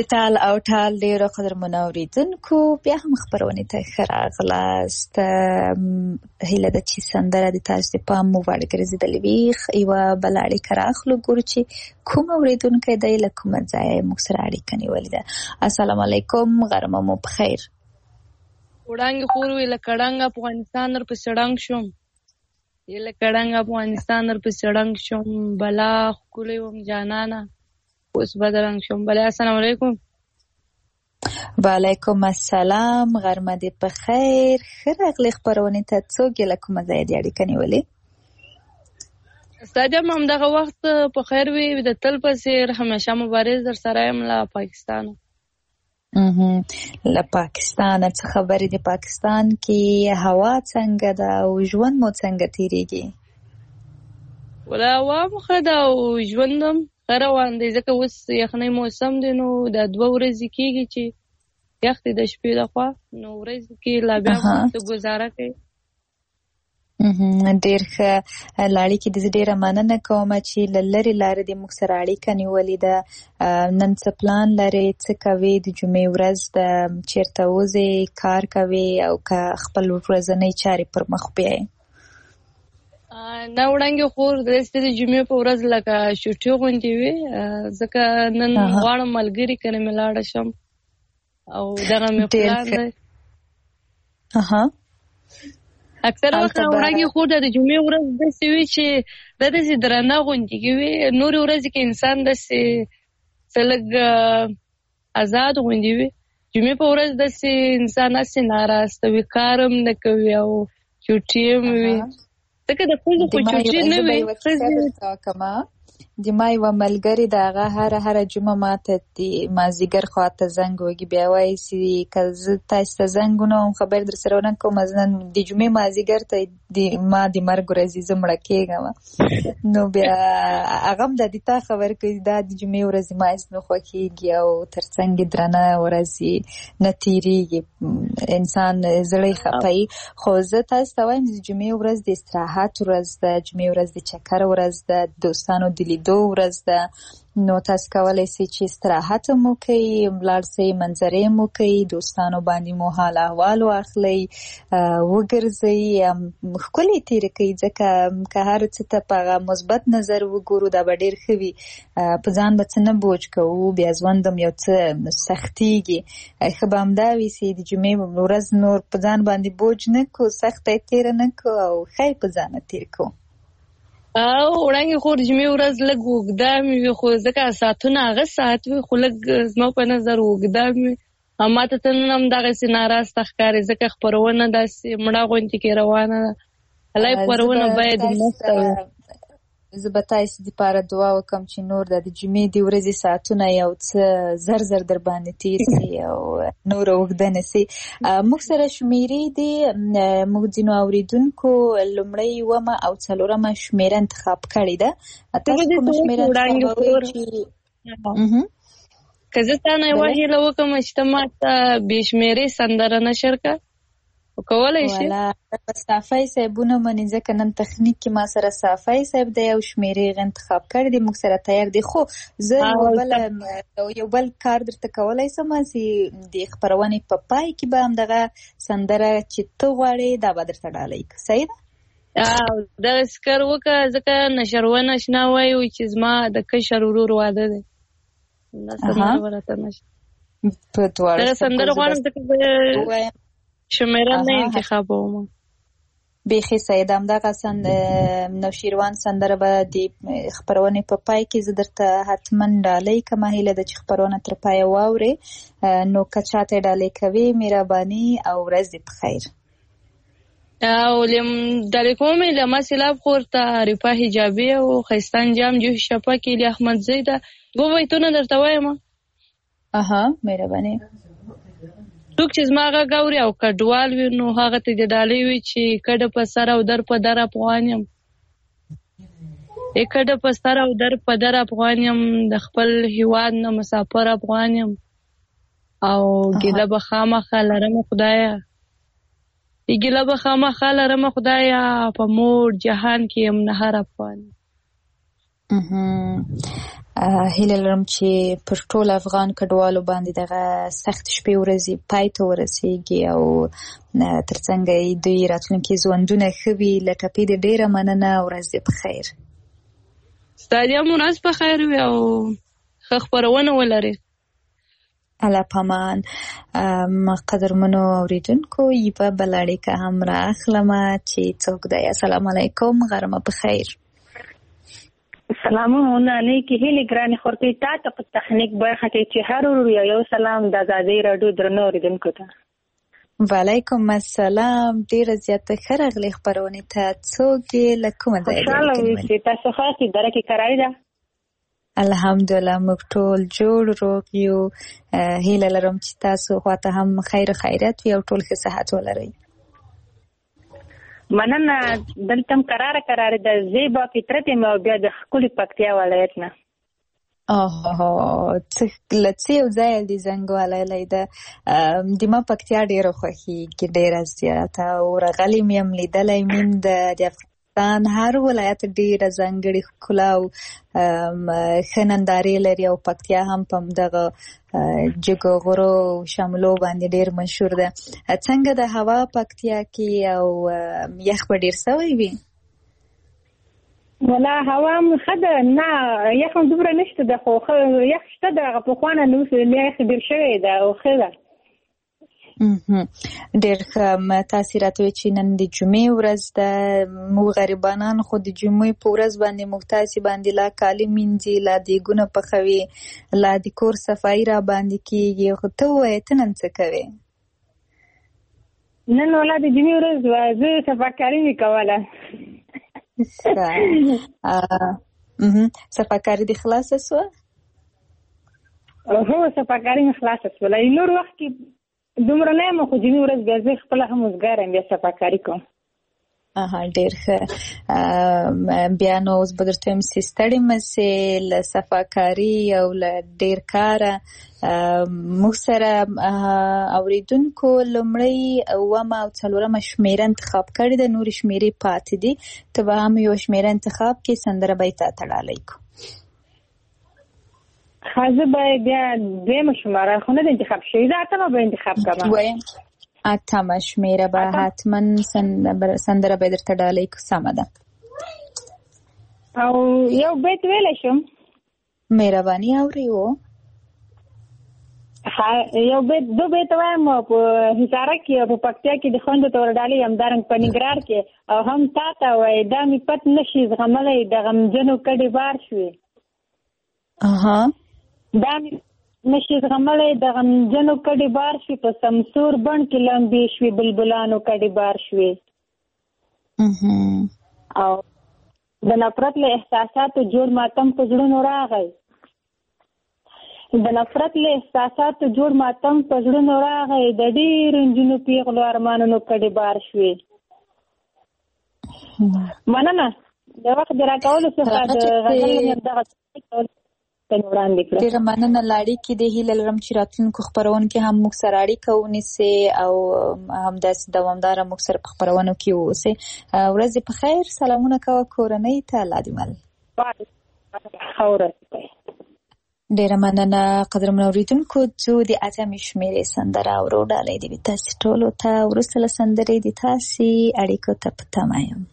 Speaker 4: د تال او ټال ډیرو قدرمنو اوریدونکو بیا هم خبرونه ته ښه راغلاست. هیله ده چې سندره د تاسو په پام مو وړګرځېدلې وي. یوه بله اړیکه راخلو، ګورو چې کوم اوریدونکی دی، له کومه ځایه موږ سره اړیکه نیولې ده. السلام علیکم، غرمه مو په خیر.
Speaker 9: وړانګې خور وی له کړنګ افغانستان در پسې ړنګ شوم له کړنګ افغانستان در پسې ړنګ شوم بلا ښکلی وم جانانه اوس بدرنګ شوم. بله السلام علیکم.
Speaker 4: وعلیکم السلام، غرمه دې په خیر. ښه راغلې خپرونې ته. څوک یې له کومه ځایه دې اړیکه نیولې؟
Speaker 9: استاد یم همدغه وخت په خیر وي، د تل په څېر همیشه مبارز در سره یم له پاکستانه.
Speaker 4: له پاکستانه څه خبرې؟ د پاکستان کې هوا څنګه ده او ژوند مو څنګه تېرېږي؟
Speaker 9: ولا هوا مو ښه ده او ژوند هم ښه روان دی، ځکه اوس یخنۍ موسم دی. نو دا دوه ورځې کېږي چې یخ دی د شپې لخوا، نو ورځې کې لا بیا ورته ګزاره کوي.
Speaker 4: ډېر ښه. له اړیکې د زه ډېره مننه کوم چې له لرې لارې دې موږ سره اړیکه نیولې ده. نن څه پلان لرې؟ څه کوې؟ د جمعې ورځ ده، چېرته وځې؟ کار کوې او که خپل ورځنۍ چارې پر مخ بیایې؟
Speaker 9: نه وړانګې خور، داسې د جمعې په ورځ لکه شوټي غوندې وي، ځکه نن غواړم ملګري کره مې لاړه شم او دغه مې پلان دی. اکثر وخت وړانګې خور د جمعې ورځ داسې وي چې دا داسې درنه غوندې وي. نورې ورځې کې انسان داسې څه لږ ازاد غوندې وي. جمعې په ورځ داسې انسان داسې ناراسته وي، کار هم نه کوي او چوټي هم وي. ځکه د ښځو خو چوټي نه وي.
Speaker 4: د ما یوه ملګرې د هغه هره هره جمعه ماته د مازدیګر خواته زنګ وږي، بیا وایي چې که زه تاسو ته زنګ ونه وم خبر در سره ونه کوم، نن د جمعې مازدیګر ته ما د مرګ ورځې زه مړه کېږم. نو بیا هغه هم د دې تا خبر کوي دا د جمعې ورځې ما هېڅ نه خوښېږي او تر څنګ یې درنه ورځې نه تېرېږي، انسان زړه یې خفه. خو زه تاسو ته وایم د جمعې ورځ د استراحت ورځ ده، جمعې ورځ د چکر ورځ ده، دوستانو د لیدو ورځ ده. نو تاسو کولی سئ چې استراحت هم وکئ، ولاړ سئ منظرې هم وکئ، دوستانو باندې مو حال احوال واخلئ، وګرځئ، ښکلې تېره کړئ. ځکه که هر څه ته په هغه مثبت نظر وګورو دا به ډېر ښه وي. په ځان به څه نه بوج کوو، بیا ژوند هم یو څه سختېږي. ښه به همدا وي چې د جمعې ورځ نور په ځان باندې بوج نه کړو، سخته یې تېره نه کړو او ښه یې په ځانه تېر کړو.
Speaker 9: او وړانګې خور جمعې ورځ لږ اوږده مې وي، خو ځکه ساعتونه هغه ساعت وي، خو لږ زما په نظر اوږده مې. ما ته ته نن هم دغسې ناراسته ښکاري، ځکه خپرونه داسې مړه غوندې کې روانه ده. هلای خپرونه باید مسته وي.
Speaker 4: زه به تاسې دپاره دعا وکړم چې نور د جمعې د ورځې ساعتونه یو څه زر زر در باندې تېر سي او نور اوږده نه سي. موږ سره شمېرې دي، موږ ځینو اورېدونکو لومړۍ اوومه او څلورمه شمېره انتخاب کړې ده. تاسو کومه شمېره انتخابوئ چې
Speaker 9: که زه تا نه یوه هیله وکړم چې ته ما ته بې شمېرې سندره نشر کړه وکولی شي؟
Speaker 4: صافی صاحبونه مني، ځکه نن تخنیک کې ما سره صافی صاحب دی او شمېرې انتخاب کړی دی، موږ سره تیار دی. خو زه یو بل کار درته کولی شم چې د خپرونې په پای کې به همدغه سندره چې ته غواړې دا به درته ډالۍ کړو. صحیح ده؟
Speaker 9: دغسې کار وکړه، ځکه نشروان اشنا وایي چې زما د کشر ورور واده دی. دا سندره به راته نشته. دغه سندره غواړم ځکه شمیره نه انتخابوم.
Speaker 4: بیخي سید همدغه نوشیروان سندره به د خپرونې په پای کې زه درته حتما ډالۍ کومه. هیله ده چې خپرونه تر پایه واورې. نو که چاته ډالۍ کوې مهرباني او ورځ دې په خیر.
Speaker 9: او ډالۍ کوم له ما سیلاب خور ته عارفه حجابي او ښایسته انجام جوهي شفاقي له احمدزی ده. دوه بیتونه درته وایم.
Speaker 4: اها مهرباني.
Speaker 9: څوک چې زما غږ اوري او کډوال وي نو هغه ته د ډالۍ وي چې کډه په سر او در په در افغان یم. کډه په سر او در په در افغان یم، د خپل هیواد نه مسافر افغان یم او ګیله به خامخا لرم خدایه، ګیله به خامخا لرم خدایه، په مور جهان کې یم نه هر افغان.
Speaker 4: هیله لرم چې پر ټول افغان کډوالو باندې دغه سخت شپې ورځې پای ته ورسیږي او ترڅنګ دوی راتلونکي ژوندونه ښه وي. له ټپې دې ډېره مننه. ورځ دې په خیر.
Speaker 9: ستا دې هم ورځ په خیر وي او ښه خپرونه ولري.
Speaker 4: الله پامان. قدرمنو اوریدونکو یوه بله اړیکه هم رااخلمه چې څوک دی. السلام علیکم. غرمه په خیر.
Speaker 10: سلامونه علیکم. هیله ګرانې خورتي تا ته په تخنیک برخه کې چې هر ورو یو سلام د آزادۍ راډیو درنو اوریدونکو ته. وعلیکم السلام. ډیره زیاته ښه راغلې خپرونې ته. څوک یې له کومه ځایه دی؟ خوشحاله اوسئ. تاسو ښه یاست؟ درکې کراري ده؟ الحمدلله موږ ټول جوړ روغ یو. هیله لرم چې تاسو خواته هم خیر خیرات وي او ټول ښه صحت ولرئ. مننه. دلته هم کراره کراره د زیبا فطرت یم او بیا د ښکلي پکتیا ولایت نه. اوه له څه یو ځای دې زنګ وهلی ده. د ما پکتیا ډېره خوښېږي ډېره زیاته او راغلی مې یم لیدلی مې یم د افغانستان هر ولایت ډېره ځانګړې ښکلا او ښه نندارې لري او پکتیا هم په همدغه جګو غرو شاملو باندې ډېر مشهور ده. څنګه د هوا پکتیا کې او یخ به ډېر سوی وي؟ ولا هوا هم ښه ده. نه یخ هم دومره نشته ده خو یخ شته ده. هغه پخوانه نه اوس یخ ډېر شوی ده او ښه ده. ډېر ښه. تاسې راته وایئ چې نن د جمعې ورځ ده. موږ غریبانان خو د جمعې په ورځ باندې موږ تاسې باندې لا کالي مینځي، لا دیګونه پخوي، لا د کور صفایي را باندې کېږي. خو ته ووایه ته نن څه کوې؟ نن والا د جمعې ورځ وه. زه صفاکاري مې کوله. صفاکاري دې خلاصه سوه؟ هو صفاکاري مې خلاصه سوله. نور وخت کې دومره نه یم خو جمعې ورځ بیا زه خپله هم وزګار یم بیا صفاکاري کوم. اها ډېر ښه. بیا نو اوس به درته وایم چې ستړې مه سې له صفاکاري او له ډېر کاره. موږ سره اورېدونکو لومړی اوومه او څلورمه شمېره انتخاب کړې ده. نورې شمېرې پاتې دي. ته به هم یوه شمېره انتخاب کړې. سندره به یې تا ته ډالۍ کړو. ښه زه به بیا دویمه شمېره خو نه ده انتخاب شوې. زه اتمه به انتخاب کړم. دویم اتمه شمېره به حتما سندره به یې درته ډالۍ کړو. سمه ده. او یو بیت ویلی شم؟ مهرباني اورې و. یو بیت دو بیت وایم په حصاره کې او په پکتیا کې د خویندو ته ورډالۍ همدارنګه په ننګرهار کې او هم تا ته وایي دا مې پت نشي زغملی د غمجنو کډې بار شوې. اها دا مې نشي زغملی د غمجنو کډې بار شوې. په سمسور بڼ کې لمبې شوې بلبلانو کډې بار شوې. او د نفرت له احساساتو جوړ ماتم په زړونو راغی. د نفرت له احساساتو جوړ ماتم په زړونو راغی. د ډېرو نجونو پیغلو ارمانونو کډې بار شوې. مننه. د وخت د راکولو څخه د غزل دغه ډېره مننه. له اړیکې د هیله لرم چې راتلونکو خپرونو کې هم موږ سره اړیکه ونیسئ او همداسې دوامداره موږ سره په خپرونو کې واوسئ. ورځ دې په خیر. سلامونه کوه کورنۍ ته. الله دې مل. ډېره مننه. قدرمنو اورېدونکو ځو د اتمې شمېرې سندره اورو. ډالۍ دې وي تاسې ټولو ته. وروسته له سندرې د تاسې اړیکو ته په تمه یم.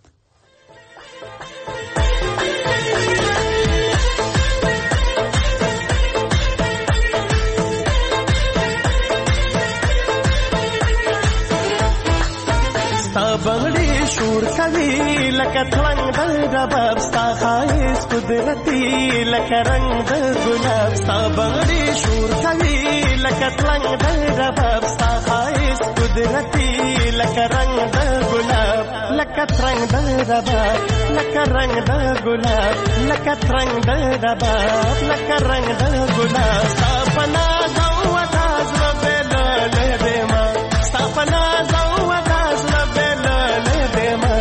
Speaker 11: بغړې شور کوي لکه تلنګ د رباب. ستا ښایست قدرتي لکه رنګ د ګلاب. ستا بغړې شور کوي لکه تلنګ د رباب. ستا ښایست قدرتي لکه رنګ د ګلاب. لکه ترنګ د رباب لکه رنګ د ګلاب. لکه ترنګ د رباب لکه رنګ د ګلاب. ستا په ناز او ادا زړه بېللی دیمه. ستا په ناز او ادا زړه بېللی دیمه.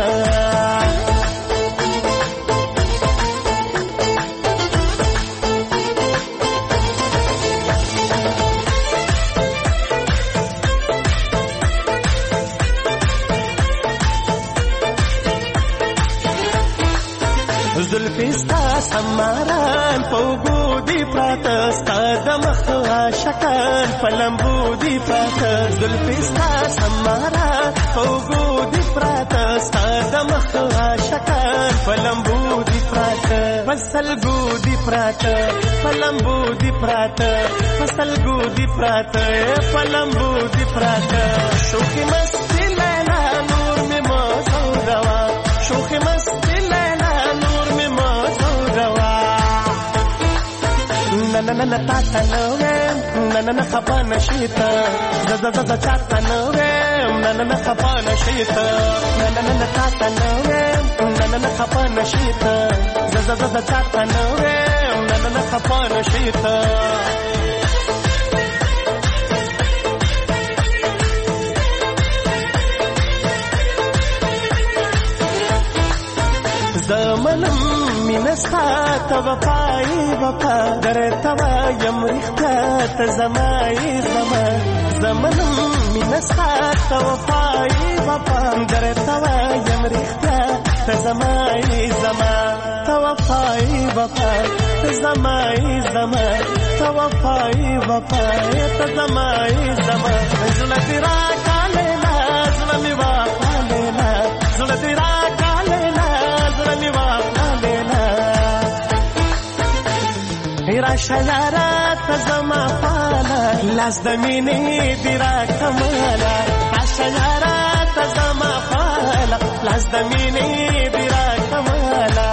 Speaker 11: زلفی ستا سماران په اوږو پراته ستا د مخ عاشقان په لمبو دي پراته زلفې ستا سمارا اوږو دي پراته ستا د مخ عاشقان په لمبو دي پراته په سلګو دي پراته په لمبو دي پراته په سلګو دي پراته په لمبو دي پراته شوخي مستي لیلا نور مې موزو روا شوخي مستي لیلا نور مې موزو روا na na na na ta ta no na na na khapa nashita za za za za ta ta no na na na khapa nashita na na na na ta ta no na na na khapa nashita za za za za ta ta no na na na khapa nashita زمنم مینستا تا وفای وفا درتا یم رښتا ته زمای زما زمنم مینستا تا وفای وفا درتا یم رښتا ته زمای زما تا وفای وفا ته زمای زما تا وفای وفا ته زمای زما زړه دې را کاله لا زړه می وا کاله لا زړه دې را را شلارا تزما پالا لاس د مینې دی را کمالا را شلارا تزما پالا لاس د مینې دی را کمالا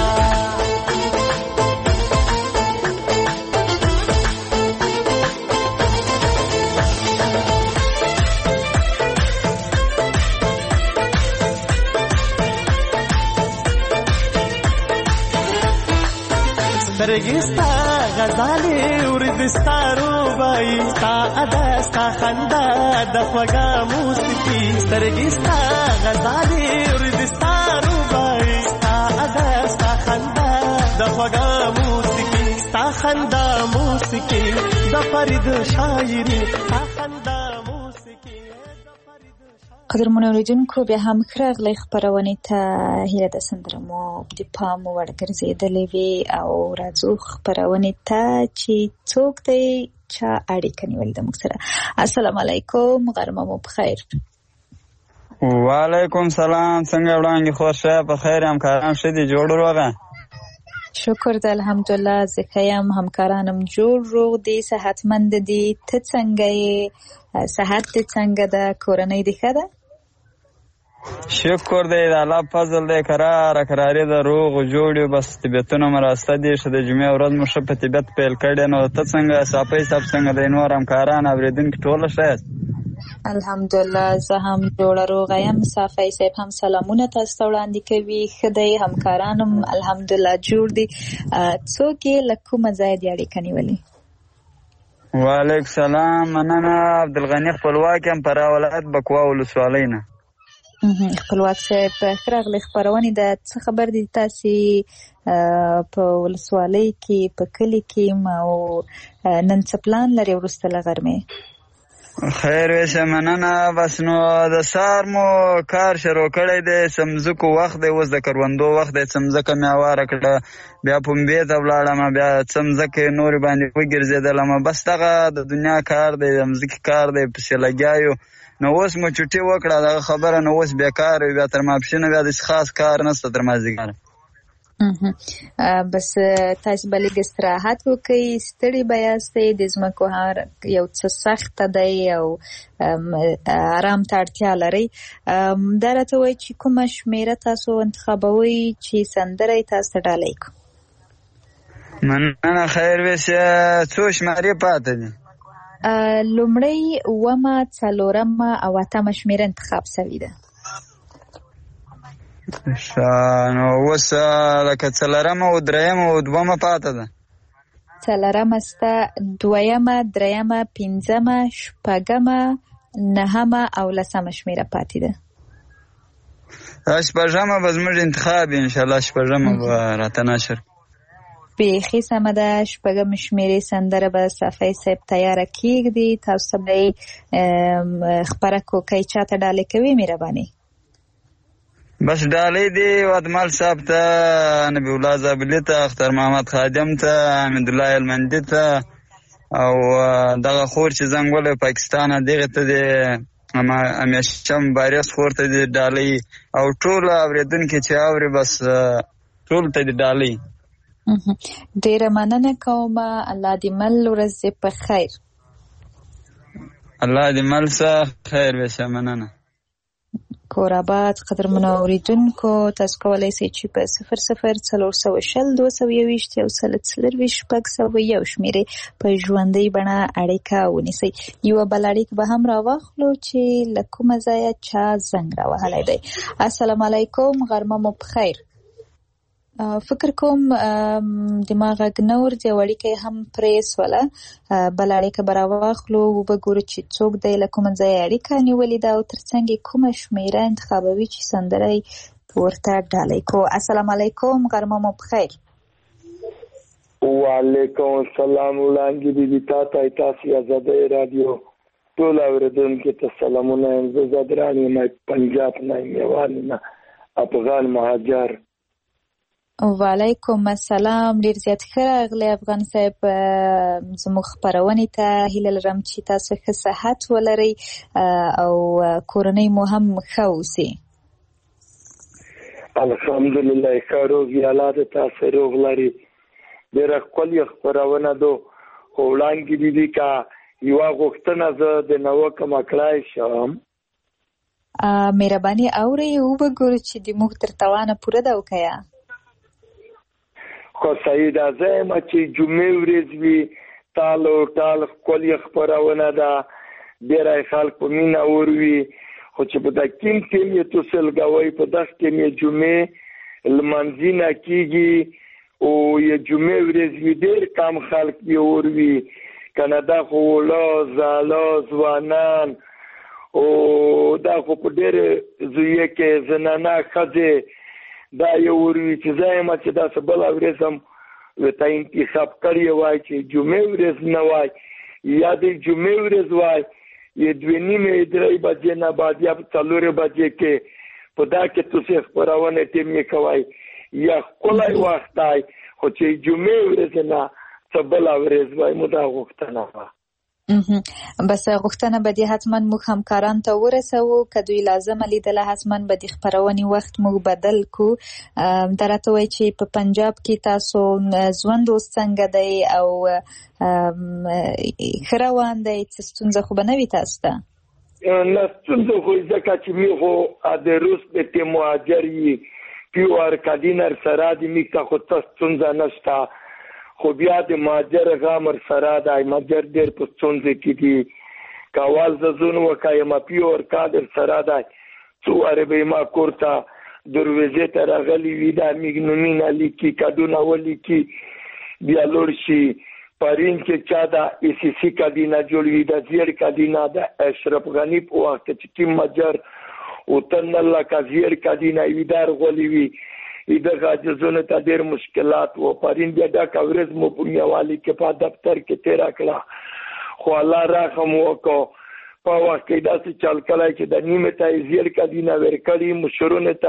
Speaker 11: سترګستا غزالې وردستا روبای ستا ادا ستا خندا د خوږه موسیقي سترګستا غزالې وردستا روبای ستا ادا ستا خندا د خوږه موسیقي ستا خندا موسیقي د فرید شاعري ستا خندا موسیقي
Speaker 4: قدرمنو اوریدونکو بیا هم راغلی خپرونې ته هیله ده سندره مو د پام وړ ګرځېدلې وي او راځو خپرونې ته چې څوک دی چا اړیکه نیولې ده موږ سره. السلام علیکم، غرمه مو بخیر.
Speaker 12: وعلیکم سلام، څنګه وړاندې خور شه په خیر همکاران شه دي جوړ روغه؟
Speaker 4: شکر ده الحمدلله، ځکه یم همکارانم جوړ روغ دي، صحتمند دي. ته څنګه یې؟ صحت دې څنګه ده؟ کورنۍ دې ښه ده؟
Speaker 12: شکر دی د الله فضل دی، کراره کراري ده، روغ جوړ یو، بس طبیعتونه مو راسته دي ښه. د جمعې ورځ مو ښه په طبیعت پیل کړی. نو ته څنګه؟ صافۍ صاحب څنګه دی؟ نور همکاران اورېدونکي ټوله ښه یاست؟
Speaker 4: الحمدلله زه هم جوړه روغه یم. صافۍ صاحب هم سلامونه تاسو ته وړاندې کوي. ښه دی، همکاران هم الحمدلله جوړ دي. څوک یې له کومه ځایه دې اړیکه نیولې؟
Speaker 12: وعلیکم سلام، مننه. عبدالغني خپلواک یم، فراه ولایت بکوا ولسوالۍ نه.
Speaker 4: خپلواک صاحب ښه راغلئ. خپرونې ده څه خبر دي تاسې په ولسوالۍ کې په کلي کې او نن څه پلان لري وروسته له غرمې؟
Speaker 12: خیر ویشه، مننه. بس نو د سهار مو کار شروع کړی دی، څمځکو وخت دی، اوس د کروندو وخت دی. څمځکه مې هواره کړه، بیا پنبې ته ولاړم، بیا څمځکې نورې باندې وګرځېدلم. بس دغه د دنیا کار دی، د مځکې کار دی، پسې لګیا یو. نو اوس مو چوټي وکړه دغه خبره، نو اوس بیکار یو، بیا تر ماپښینه بیا داسې خاص کار نشته تر مازدیګره.
Speaker 4: بس تاسو به لږ استراحت وکړئ، ستړي به یاستئ، د ځمکو هر یو څه سخته دی او آرام ته اړتیا لرئ. دا راته وایي چې کومه شمېره تاسو انتخابوئ چې سندره یې تاسو ته ډالۍ کړو؟
Speaker 12: مننه. خیر ویسه، څو شمېرې پاتې دي؟
Speaker 4: لومړی، اوومه، څلورمه او اتمه شمېره انتخاب شوې ده.
Speaker 12: نو اوس لکه څلورمه او درېیمه او دومه پاته ده.
Speaker 4: څلورمه سته، دویمه، درېیمه، پنځمه، شپږمه، نهمه او لسمه شمېره پاتې ده.
Speaker 12: شپږمه به زموږ انتخاب انشاءالله، شپږمه به راته نشر.
Speaker 4: بیخي سمه ده. شپږم شمېرې سندره به صافۍ صاحب تیاره کېږدي، تاسو به یې خپره کوکۍ چاته ډالۍ کوي؟ مهرباني.
Speaker 12: بس ډالۍ دی ودمل صاحب ته، نبی الله زابلی ته، اختر محمد خادم ته، حمید الله المندي ته، او دغه خور چې زنګ ولې پاکستان دغه ته دی همیشه مبارز خور ته دی ډالۍ، او ټول اوریدونکي چې اوري بس ټول ته دی ډالۍ.
Speaker 4: ډیره مننه کوم. الله دې مل ورځ په خیر.
Speaker 12: الله دې مل سه خیر وشه. مننه.
Speaker 4: کور آباد قدرمنو اوریدونکو، تاسو کولی شئ چې په صفر صفر څلور سوه شل دوه سوه یوویشت یو سل څلرویشت شپږ سوه یو شمېرې په ژوندۍ بڼه اړیکه ونیسئ. یوه بله اړیکه به هم راواخلو چې له کومه ځایه چا زنګ راوهلی دی. السلام علیکم، غرمه مو په خیر. فکر کوم دماغ غږ نه ورځي او اړیکه یې هم پرې سوله. بله اړیکه به راواخلو، وبګورو چې څوک دی، له کومه ځایه اړیکه نیولې ده او تر څنګ یې کومه شمېره انتخابوي چې سندره یې ورته ډالۍ کو. السلام علیکم، غرمه مو په خیر.
Speaker 13: وعلیکم السلام. وړاندې بیبي تا ته تاسې ازادۍ رادیو ټول اورېدونکو ته سلامونه. زه زدران یم، پنجاب نه یم، یوان نه، افغان مهاجر.
Speaker 4: وعلیکم السلام. ډیر زیات ښه راغلی افغان صاحب. زموږ خپرونې ته هیله لرم چې تاسو ښه صحت ولرئ او کورنۍ مو هم ښه اوسي.
Speaker 13: الحمدلله ښه روغ یې، الله دې تاسو روغ لري. ډېره ښکلې خپرونه ده. خو وړاندې بیبي که یوه غوښتنه زه د نوه کومه کړای شم.
Speaker 4: مهرباني اورئ، وبګورو چې د موږ تر توانه پوره ده وکړه.
Speaker 13: خو سعید زه یم چې جمعې ورځ وي، ټال او ټال ښکلې خپرونه ده، ډېری خلک په مینه وروي. خو چې په دا کیم ټیم یې تاسو لګوئ، په دغه ټیم یې جمعې لمانځنه کېږي او یې جمعې ورځ وي، ډېر کم خلک یې وروي. که نه دا خو وړه زاړه ځوانان او دا خو په ډېرې ځایو کې زنانه ښځې دا یو وروي چې زه یم چې داسې بله ورځ هم ورته انتخاب کړی وای چې جمعې ورځ نه وای یا د جمعې ورځ وای، یې دوې نیمې درې بجې نه بعد یا څلورې بجې کې په دا کې تاسې خپرونه ټیم یې کوئ، یا ښکلی وخت دی. خو چې جمعې ورځ نه څه بله ورځ وای، مو دا غوښتنه وه.
Speaker 4: بس غوښتنه به دې حتما موږ همکاران ته ورسوو، که دوی لازمه لیدله حتما به د خپرونې وخت موږ بدل کو. دا راته وایي چې په پنجاب کې تاسو ژوند اوس څنګه دی او ښه روان دی؟ څه ستونزه خو به نه وي تاسو ته؟
Speaker 13: نه ستونزه خو ځکه چې می خو د روس د ته مهاجر یي پیور کادینر سره د می ته خو څه ستونزه نشته. خو بیا د مهاجر غامر سره د مهاجر ډېر په ستونزه کې دي. کاوال زون وکایم پیور کادر سره د څو عربی ما کورته دروازې ته راغلی وي، دا میګنومینا لیکي کډونه ولیکي، بیا لور شي پرین کې چا دا ای سی سی کابینه جوړوي، د زیر کابینه د اشرف غنی په وخت کې ټیم مجر او تن الله کا زیر کابینه ویدار غولي وي. دغه جزونه ته ډېر مشکلات و. پرین بیا دا کورز مو پونیوالي کې په دفتر کې تیرا کړه، خو الله رحم وکړو. په وخت کې داسې چل کړی چې د نیمه ته زیر کابینه ورکړي، مشرونه ته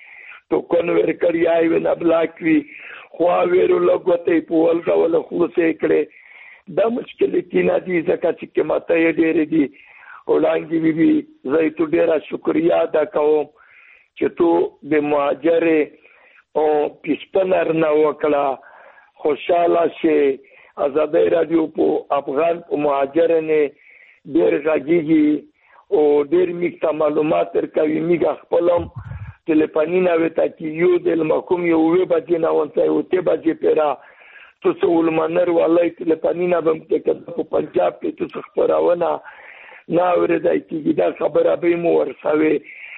Speaker 13: ټوکن ورکړي، آی ونه بلاک وي، خو ویرو لګوتې په ولګه ول خلاصې کړي. دا مشکلتونه دي ځکه چې قیمته یې ډېرې دي. وړاندې بیبي زه ته ډېره شکریا ادا کوم چې تو د مهاجر او پښتنر نه وکړه. خوشاله شي. ازادۍ رادیو په افغان او مهاجر نه ډېر غږیږي او ډېر میکته معلومات ورکوي. میګه خپلم ټلیفونونه وته کې یو د مکوم یو وی بجې نه ونځي او ته بجې پیرا تاسو ولمنر والله ټلیفونونه بم کې په پنجاب کې تاسو خبرونه نه ورېدای کېږي. دا خبره به مو ورسوي.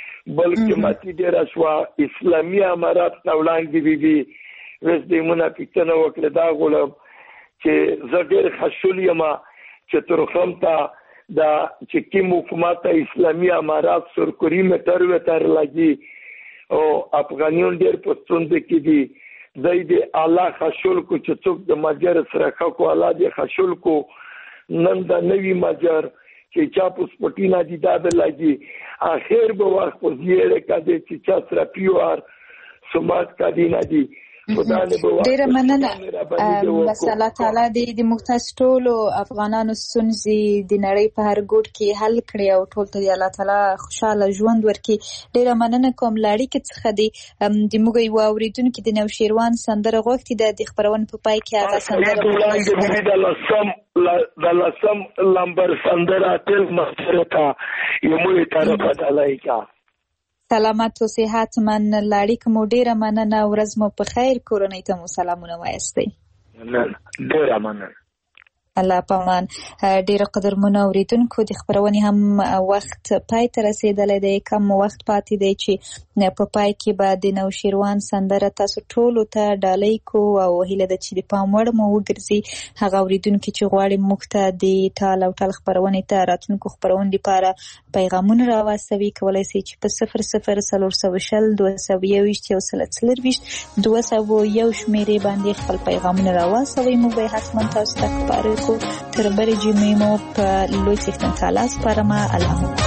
Speaker 13: بلکې ماتې ډېره شوه. اسلامي امارات نه وړاندې بیبي وس دې منافقتونه وکړه. دا غواړم چې زه ډېر خوشحال یم چې ترخم ته دا چې کوم حکومت اسلامي امارات سرکوري مټر وتر لګي او افغانیون ډېر په ستونزه کې دي. دوی دې الله خوشحال کو چې څوک د مجر سره خو الله دې خوشحال کو. نن دا نوی مجر چې چا پسپوټینا دي دا د لګي اخر به وخت په زیره کده چې چا سره پیوار سمات کدی نه دي
Speaker 4: ډیره مننه بس الله تعالی دې د مختص ټولو افغانانو ستونزې د نړۍ په هر ګوټ کې حل کړي او ټول ته الله تعالی خوشاله ژوند ورکړي. ډیره مننه کوم لاړی کې څخه دی د موږ یو اوریدونکو د نوشیروان سندره غوښتي د خبرونه په پای کې هغه سندره
Speaker 13: د لسم د لسم لمبر سندره تل مسترتا یمو طرف دلای کا
Speaker 4: سلامت او صحت من لاړی کوم ډیره مننه ورځ مو په خیر کورنۍ ته مو سلامونه وایستئ.
Speaker 13: ډیره مننه
Speaker 4: الله پامان. ډیره قدرمنو اوریدونکو د خبرونې هم وخت پای ته رسیدلی دی، کم وخت پاتې دی چې په پای کې به د نوشیروان سندره تاسو ټولو ته ډالۍ کو او هیله ده چې د پام وړ مو وګرځي. هغه اوریدونکي چې غواړي موږ ته د ټال او ټال خبرونې ته راتلونکو خبرونې لپاره پیغامونه راواستوي، کولی شئ چې په صفر صفر څلور سوه شل دوه سوه یوویشت یو سل څلرویشت دوه سوه یو شمېرې باندې خپل پیغامونه راواستوئ. موږ به حتما تاسو ته خبرې تر بلې جمعې مو په لوی څښتن تعالی سپارم. الله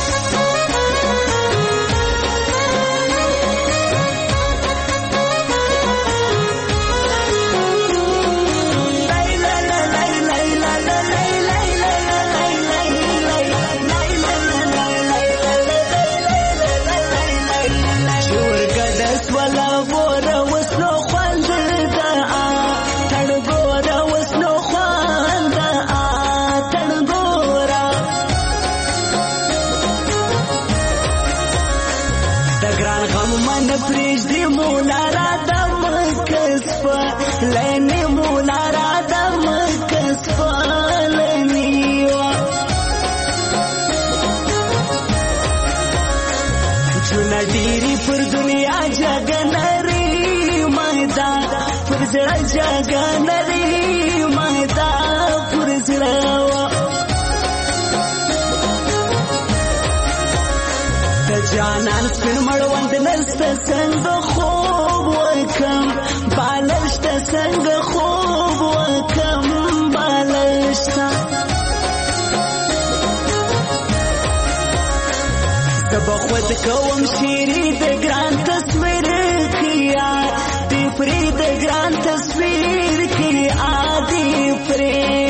Speaker 11: جاګنري مادا پر زړه د جانان سپین مړوند نسته څنګه خوب وکم بالشت څنګه خوب وکم بالشت تبه خود کوم شيري د ګران تصویر کیا دی پری د ګران تصویر کی آدی پری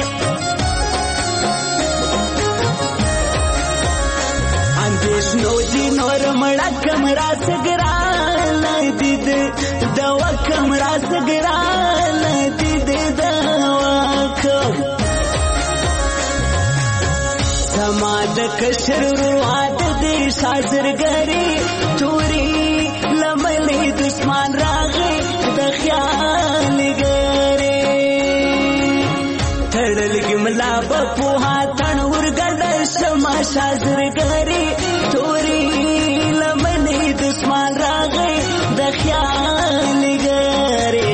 Speaker 11: اندیش نو دی نور مړه کمرا سګران دید دوا کمرا سګران دید دوا کو سماد کشر رواد دی شازرګری توري لملې دشمن راغی د خیال ګره تړل ګملا په هاتن ورګډ شمع شازرګری توري لملې دشمن راغی د خیال ګره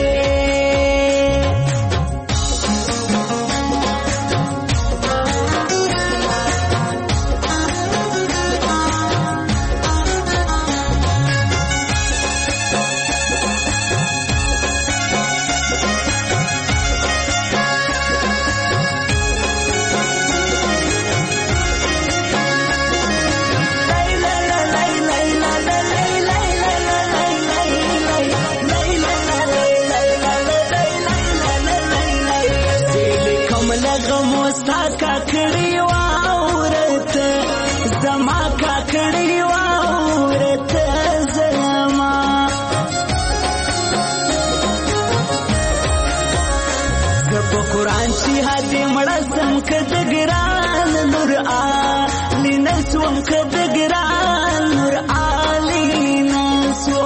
Speaker 11: قرآن چی هدی مړسم کده ګران نور علی نسوم کده ګران نور علی نسو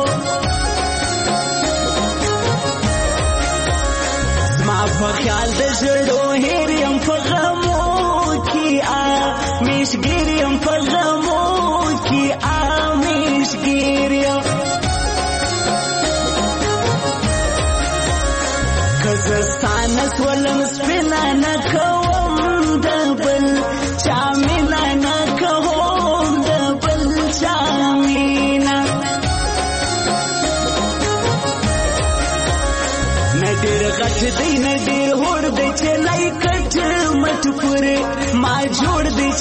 Speaker 11: زما په خیال د زړو هریم په غمو کی آ میشګریم په غمو کی آ میشګریم کزستان سولم سپینا نکوم دبل چامینا نکوم دبل چامینا ندیر غټ دی ندیر هور دی چلای کټ مټ پوره ما جوړ دی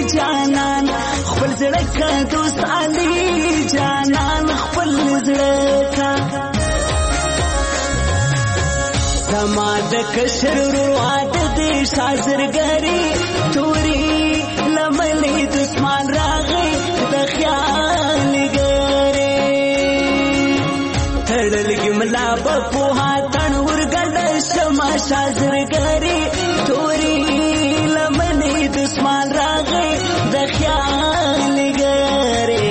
Speaker 11: جانان خپل زړه کا دوست علي جانان خپل زړه کا زما د کشر رواد دې شازرګری توري لملې دشمن راغی د خیال ګره تړل ګملا په هاتن ورګل شمع شازرګری توري لملې دشمن راغی د خیال ګره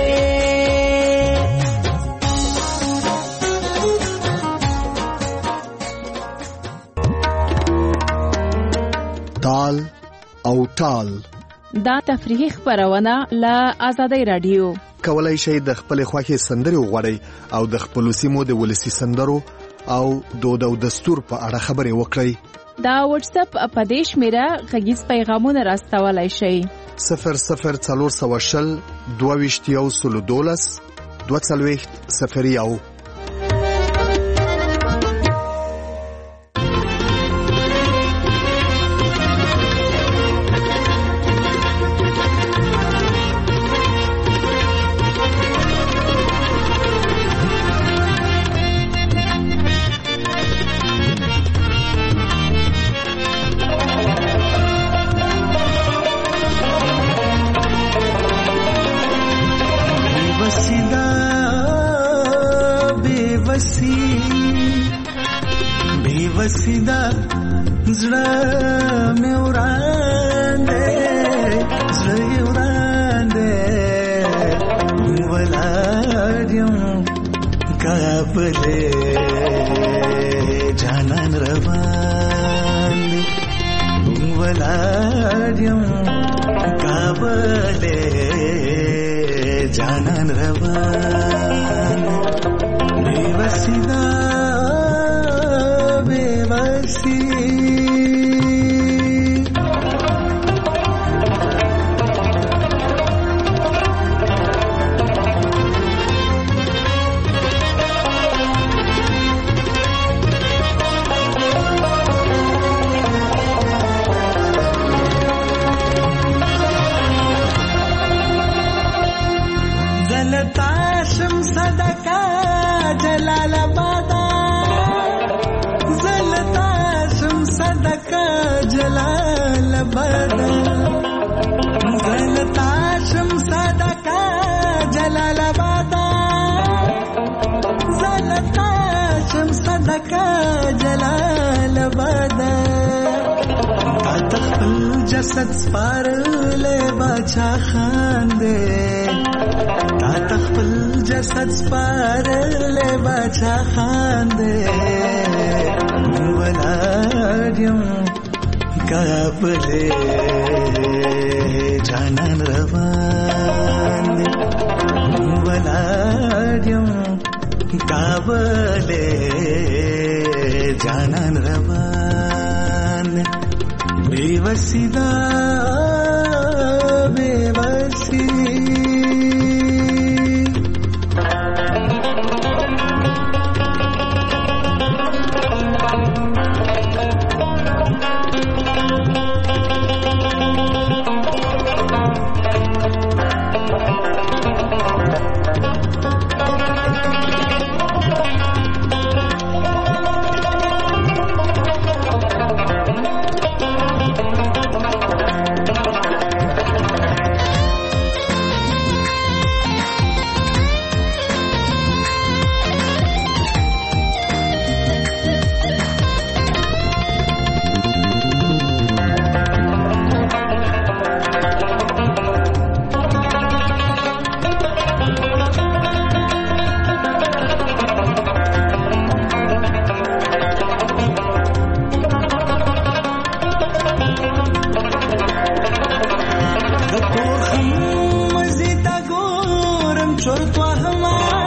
Speaker 14: تال او ټال
Speaker 3: دا تفریحي خبرونه له آزادۍ رادیو
Speaker 14: کولای شئ د خپل خوښي سندري وغوړئ او د خپل سیمو د ولسی سندرو او دود او دستور په اړه خبري وکړئ.
Speaker 3: دا واتس اپ اپدیش میرا غږیز پیغامونه راستولای شئ
Speaker 14: صفر صفر څلور سوه شل دوه ویشت یو سلو دولس دوه څلوېښت صفر یو.
Speaker 11: बेवसीदा زړه مې وراندې زړه وراندې ولادم کابلې جانان روان ولادم کابلې جانان روان बेवसीदा बेवसी जलता शम्स सदका जलालाबाद जलता शम्स सदका जलालाबाद जलता शम्स सदका जलालाबाद जलता शम्स सदका जलालाबाद तख्पल जसद स्पारले बाचा खांदे تا تخپل جسد سپارلې باچا خاندې ولادم کابلې جانان روان ولادم کابلې جانان روان बेवसीदा बेवसी Chor to hama